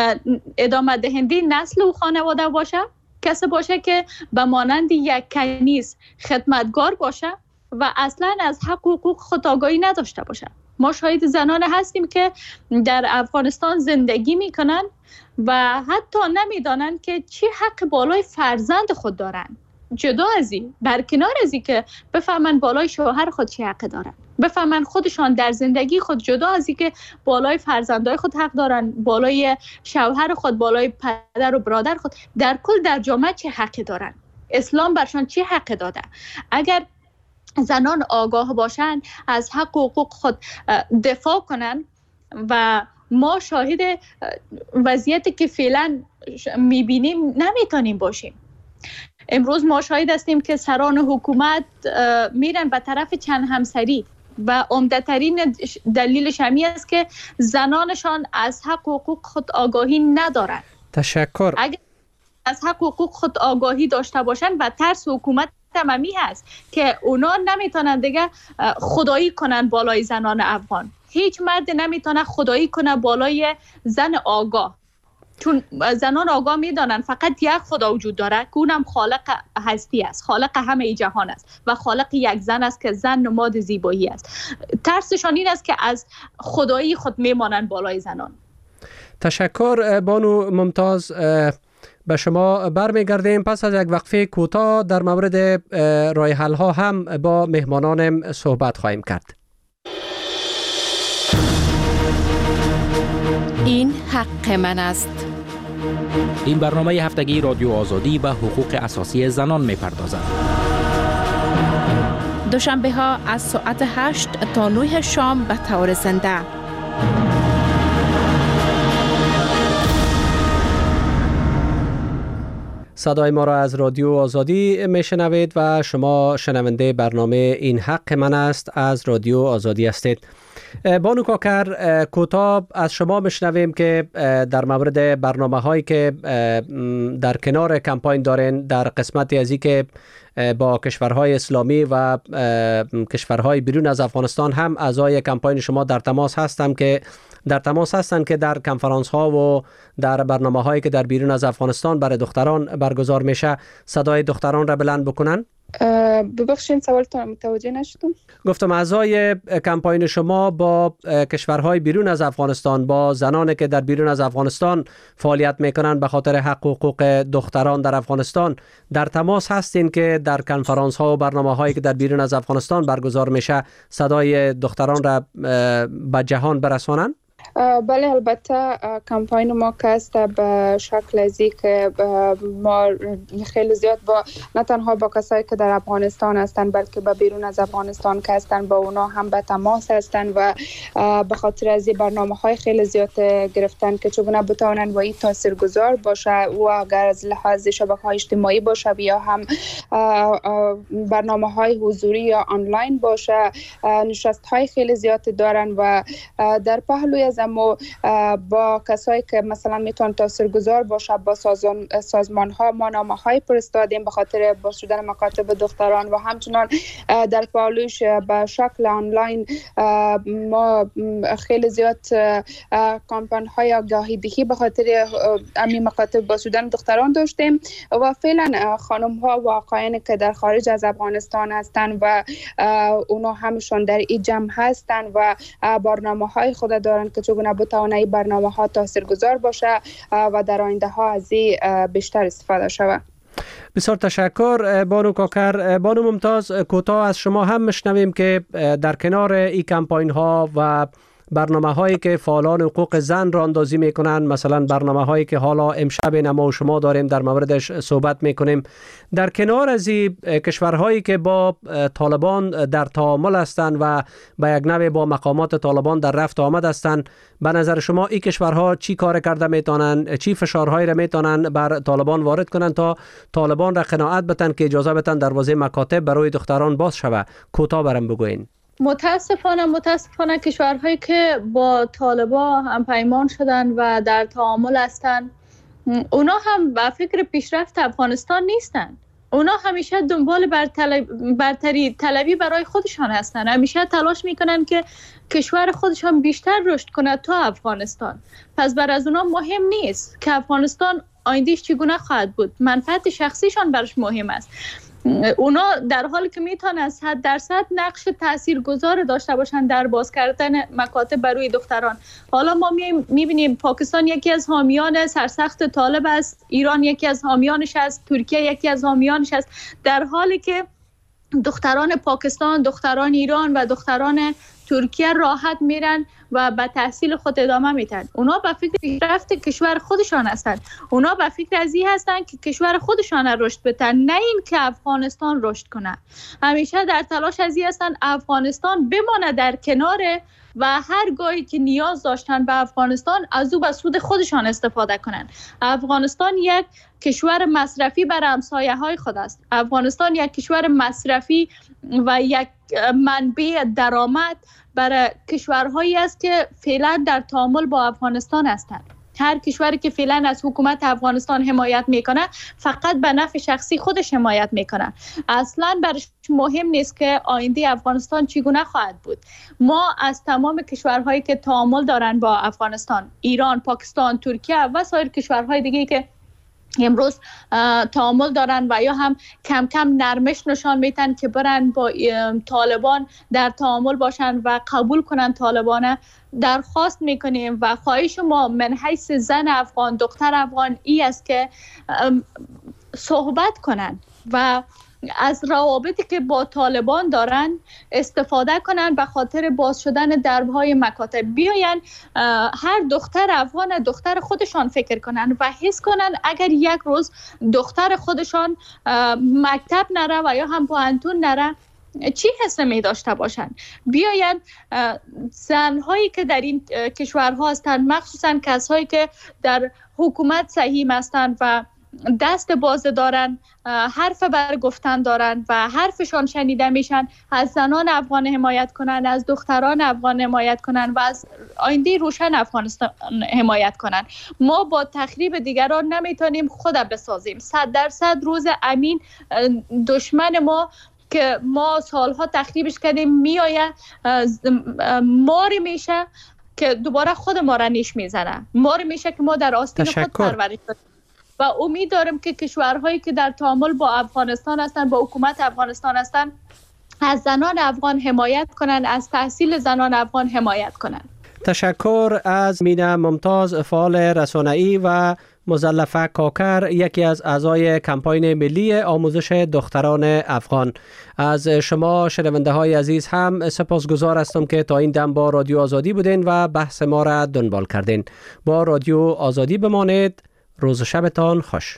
ادامه دهنده نسل و خانواده باشه، کسی باشه که به مانند یک کنیز خدمتگار باشه و اصلا از حق و حقوق خود آگاهی نداشته باشه. ما شاهد زنان هستیم که در افغانستان زندگی میکنن و حتی نمیدانن که چی حق بالای فرزند خود دارن. جدا از این، برکنار از این که بفهمن بالای شوهر خود چی حق دارن، بفهمن خودشان در زندگی خود جدا از این که بالای فرزندای خود حق دارن، بالای شوهر خود، بالای پدر و برادر خود، در کل در جامعه چه حقی دارن، اسلام برشان چه حقی داده. اگر زنان آگاه باشند، از حق و حقوق خود دفاع کنند و ما شاهد وضعیتی که فعلا میبینیم نمیتونیم باشیم. امروز ما شاهد هستیم که سران حکومت میرن به طرف چند همسری و عمده‌ترین دلیلش همین است که زنانشان از حق و حقوق خود آگاهی ندارند. تشکر. اگر از حق و حقوق خود آگاهی داشته باشند و ترس حکومت تمامی هست که اونا نمیتونن دیگه خدایی کنن بالای زنان افغان. هیچ مرد نمیتونه خدایی کنه بالای زن آگاه، چون زنان آگاه میدانن فقط یک خدا وجود داره که اونم خالق هستی است، خالق همه جهان است و خالق یک زن است که زن نماد زیبایی است. ترسشان این است که از خدایی خود میمانن بالای زنان. تشکر بانو ممتاز. به شما برمیگردیم پس از یک وقفه کوتاه. در مورد راه حل ها هم با مهمانانم صحبت خواهیم کرد. این حق من است. این برنامه هفتگی رادیو آزادی و حقوق اساسی زنان می‌پردازد. دوشنبه ها از ساعت 8 تا 9 شام به طور زنده. صدای ما را از رادیو آزادی میشنوید و شما شنونده برنامه این حق من است از رادیو آزادی هستید. بانو کاکر، کوتاه از شما میشنویم که در مورد برنامه هایی که در کنار کمپاین دارین در قسمتی از این که با کشورهای اسلامی و کشورهای بیرون از افغانستان هم اعضای کمپاین شما در تماس هستند که در کنفرانس ها و در برنامه هایی که در بیرون از افغانستان برای دختران برگزار میشه صدای دختران را بلند بکنن. ببخشید سوالتون متوجه نشدم. گفتم اعضای کمپاین شما با کشورهای بیرون از افغانستان، با زنانی که در بیرون از افغانستان فعالیت میکنن به خاطر حق و حقوق دختران در افغانستان در تماس هستین که در کنفرانس ها و برنامه هایی که در بیرون از افغانستان برگزار میشه صدای دختران را به جهان برسانن؟ بله، البته کمپاین ما که است به شکل ازی که ما خیلی زیاد با نه تنها با کسایی که در افغانستان هستند بلکه به بیرون از افغانستان که هستند با اونا هم به تماس هستند و به خاطر از این برنامه‌های خیلی زیاد گرفتن که چگونه بتوانند با این تاثیرگذار باشه و اگر از لحاظ شبکه‌های اجتماعی باشه یا هم برنامه‌های حضوری یا آنلاین باشه. نشست‌های خیلی زیاد دارن و در پهلوی از اما با کسایی که مثلا میتونن تاثیرگذار باشه با سازمان ها ما نامه‌های فرستادیم به خاطر باز شدن مکاتب دختران و همچنان در پالوش به شکل آنلاین ما خیلی زیاد کمپین های آگاهی دهی به خاطر همین مکاتب باز شدن دختران داشتیم و فعلا خانم ها و آقایانی که در خارج از افغانستان هستن و اونا همشون در این جمع هستن و برنامه های خود دارن که چگونه بتونه این برنامه ها تاثیرگذار باشه و در آینده ها از این بیشتر استفاده شود. بسیار تشکر بانو کاکر. بانو ممتاز، کوتاه از شما هم میشنویم که در کنار این کمپاین ها و برنامه هایی که فعالان حقوق زن را اندازی میکنن، مثلا برنامه هایی که حالا امشب ما و شما داریم در موردش صحبت میکنیم، در کنار از این کشورهایی که با طالبان در تعامل هستند و به یک نوع با مقامات طالبان در رفت آمد هستند، به نظر شما این کشورها چی کار کرده میتونن، چی فشارهایی را میتونن بر طالبان وارد کنن تا طالبان را قناعت بدن که اجازه بدن دروازه مکاتب برای دختران باز شود؟ کوتاه برام بگوین. متاسفانه کشورهایی که با طالبان هم پیمان شدن و در تعامل هستند اونا هم به فکر پیشرفت افغانستان نیستند. اونا همیشه دنبال برتری طلبی برای خودشان هستند، همیشه تلاش میکنن که کشور خودشان بیشتر رشد کنه تا افغانستان. پس بر از اونا مهم نیست که افغانستان آیندهش چگونه خواهد بود، منفعت شخصیشان برش مهم است. اونا در حالی که میتونن 100% نقش تاثیرگذار داشته باشن در باز کردن مکاتب برای دختران. حالا ما میبینیم پاکستان یکی از حامیان سرسخت طالب است، ایران یکی از حامیانش است، ترکیه یکی از حامیانش است، در حالی که دختران پاکستان، دختران ایران و دختران ترکیه راحت میرن و به تحصیل خود ادامه میدن. اونا به فکر پیشرفت کشور خودشان هستند. اونا به فکر از این هستند که کشور خودشان رشد بدن، نه این که افغانستان رشد کنه. همیشه در تلاش از این هستند افغانستان بمانه در کنار و هر گاهی که نیاز داشتن به افغانستان از او به سود خودشان استفاده کنند. افغانستان یک کشور مصرفی برای همسایه‌های خود است. افغانستان یک کشور مصرفی و یک منبع درآمد برای کشورهایی است که فعلا در تعامل با افغانستان هستند. هر کشوری که فعلا از حکومت افغانستان حمایت میکنه فقط به نفع شخصی خودش حمایت میکنه. اصلا برش مهم نیست که آینده افغانستان چگونه خواهد بود. ما از تمام کشورهایی که تعامل دارن با افغانستان، ایران، پاکستان، ترکیه و سایر کشورهای دیگه که امروز تعامل دارن و یا هم کم کم نرمش نشان میتن که برن با طالبان در تعامل باشن و قبول کنن طالبان، درخواست میکنیم و خواهش ما من حیث زن افغان، دختر افغان ای است که صحبت کنن و از روابطی که با طالبان دارن استفاده کنن به خاطر باز شدن دربهای مکاتب. بیاین هر دختر افغان دختر خودشان فکر کنن و حس کنن اگر یک روز دختر خودشان مکتب نره و یا هم پوهنتون نره چی حس می داشته باشن. بیاین زنهایی که در این کشورها هستند، مخصوصا کسایی که در حکومت سهیم هستند و دست باز دارن، حرف بر گفتن دارن و حرفشان شنیده میشن، از زنان افغان حمایت کنن، از دختران افغان حمایت کنن و از آینده روشن افغانستان حمایت کنن. ما با تخریب دیگران نمیتونیم خود بسازیم. 100% روز امین دشمن ما که ما سالها تخریبش کردیم میآید ماری میشه که دوباره خود ما را نیش میزنه، ماری میشه که ما در آستین خود پرورش دادیم. و امید دارم که کشورهایی که در تعامل با افغانستان هستند، با حکومت افغانستان هستند، از زنان افغان حمایت کنند، از تحصیل زنان افغان حمایت کنند. تشکر از مینا ممتاز، فعال رسانه‌ای و مزلفه کاکر، یکی از اعضای کمپاین ملی آموزش دختران افغان. از شما شنونده های عزیز هم سپاسگزار هستم که تا این دم با رادیو آزادی بودین و بحث ما را دنبال کردین. با رادیو آزادی بمانید. روز و شبتان خوش.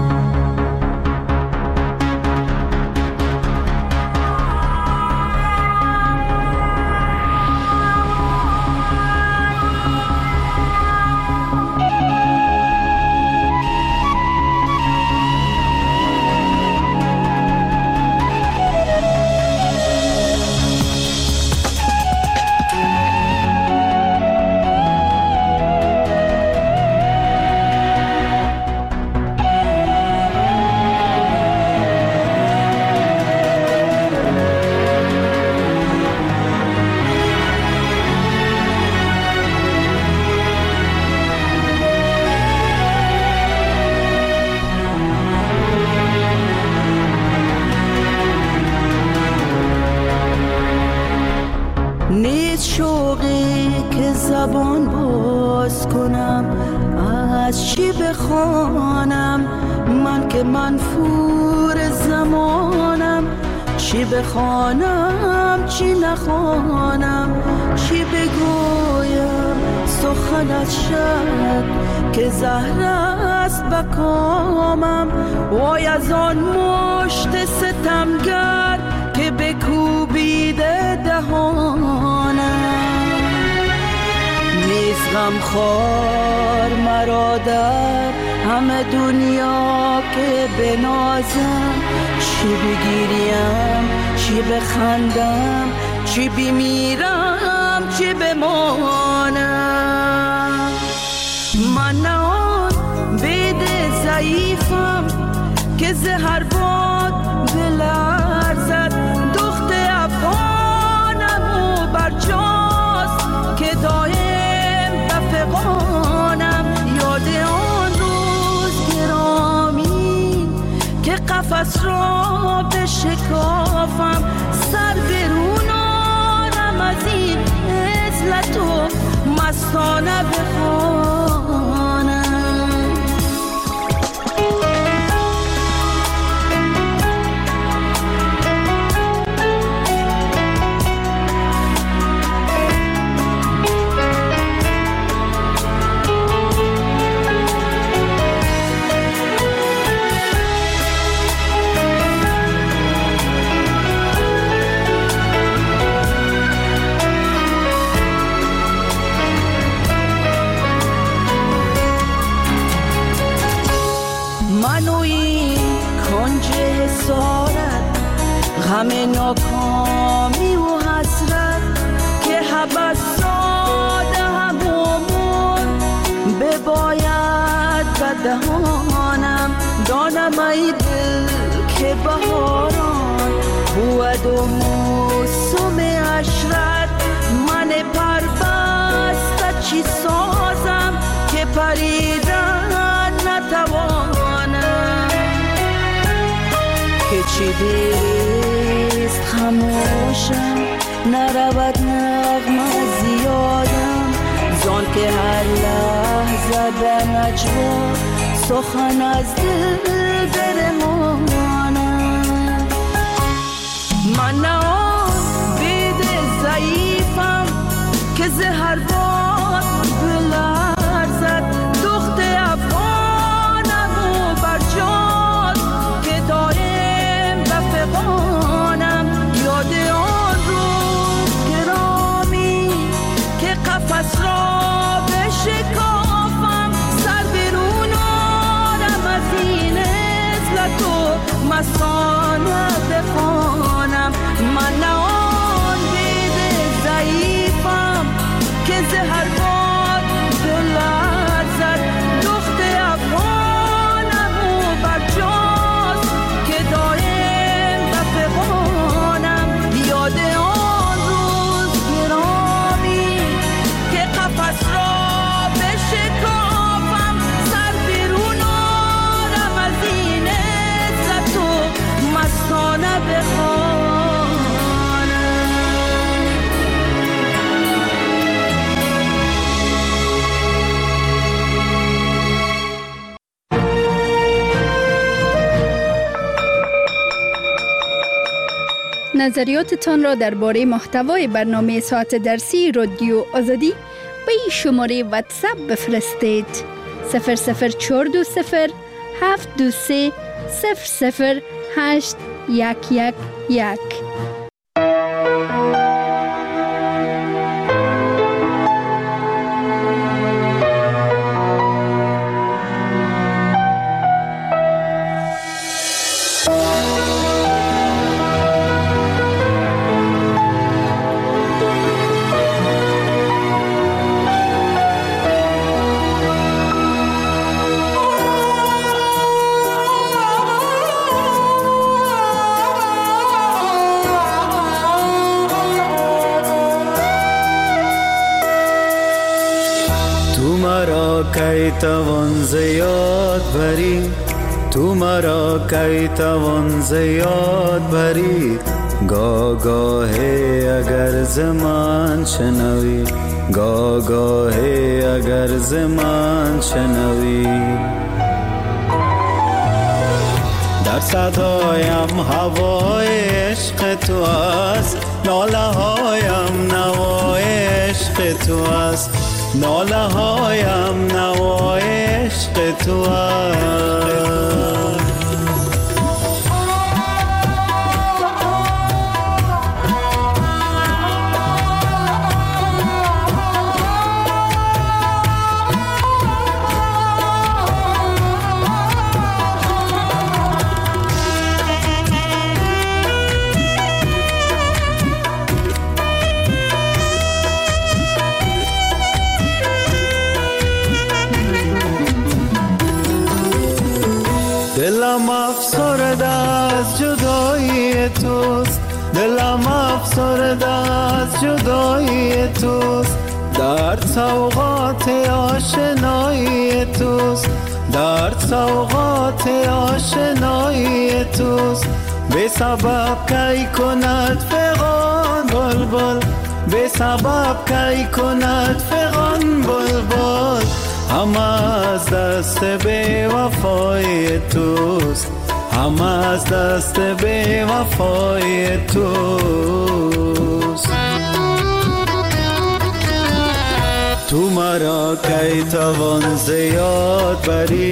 چی بخوانم چی نخوانم، چی بگویم سخنت شد که زهر است به کامم. وای از آن مشت ستمگر که بکوبیده دهانم. نیست غمخوار مرا در همه دنیا که بنازم، چی بگیریم چی بخندم، چی بمیرم چی بمانم. من نه آن بید ضعیفم که زهر باد بلرزد، دخت افغانم و برجاست که دایم بفغانم. یاد آن روز گرامی که قفس را بشکافم، سر برونانم از این عزلت و مستانه بخوانم. همه ناکامی و حسرت که حبس ساده همومون بباید به دهانم دانم ای دل که بهاران بود و موسم عشرت من پربسته چی سازم که پریدن نتوانم که چی دیست خموشم نرود نغمه زیادم زان که هر لحظه در نجوا سخن از دل برمانم من نه آن بید ضعیفم که زهر باد بلرزد دخت افغانم و برجاد که دایم بفقانم یاد آن روز گرامی که قفس را بشکافم سر بیرون آرم از این عزلت و مستانه بخوانم من نه آن بید ضعیفم که زهر باد بلرزد دخت افغانم و برجاست که دایم بفقانم یاد آن روز گرامی که قفس را بشکافم سر بیرون آرم از این عزت و مستانه بخوانم نظریاتتان را درباره محتوای برنامه ساعت درسی رادیو آزادی به این شماره واتساپ بفرستید 00420 723 00811. کی توان زیاد بری تو مرا کی توان زیاد بری گاهی اگر زمان شنوی گاهی اگر زمان شنوی در صدایم هوای عشق تو است ناله هایم نوای عشق تو است ناله هایم نوای عشق تو است دلم افسرده از جدایی توست دلم افسرده از جدایی توست در سوغات آشنایی توست در سوغات آشنایی توست به سبب کی کند فغان بلبل به سبب کی کند فغان بلبل همه از دست به وفای توست همه از دست به وفای توست تو مرا کی توان زیاد بری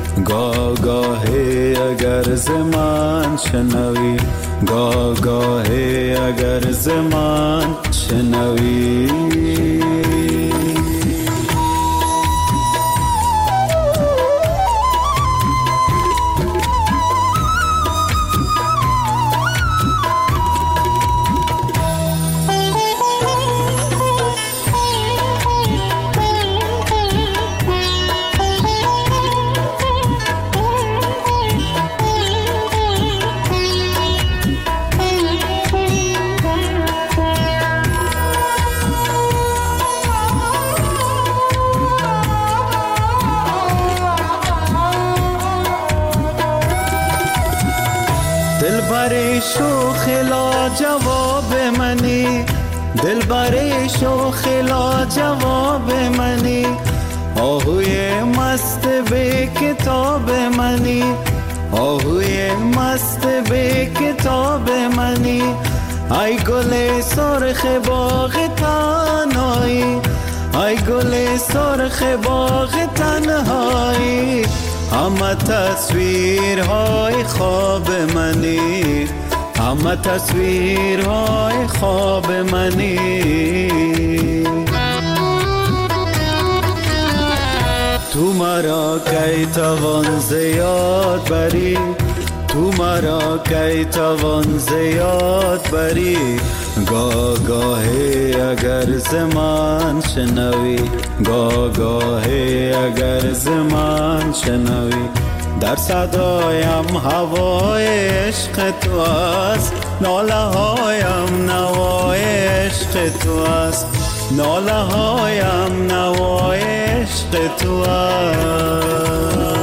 گاهی اگر زمان شنوی گاهی اگر زمان شنوی شوخ لا جواب منی، دلبر شوخ لا جواب منی، آهوی مست به کتاب منی، آهوی مست به کتاب منی، ای گل سرخ باغ تنهایی، ای گل سرخ باغ تنهایی، همه تصویرهای خواب منی، همه تصویرهای خواب منی. تو مرا کی توان زیاد بری، تو مرا کی توان زیاد بری، گاهی اگر زمان شنوی، گاهی اگر زمان شنوی، در صدایم هوای عشق تو است، ناله هایم نوای عشق تو است، ناله هایم نوای عشق تو است.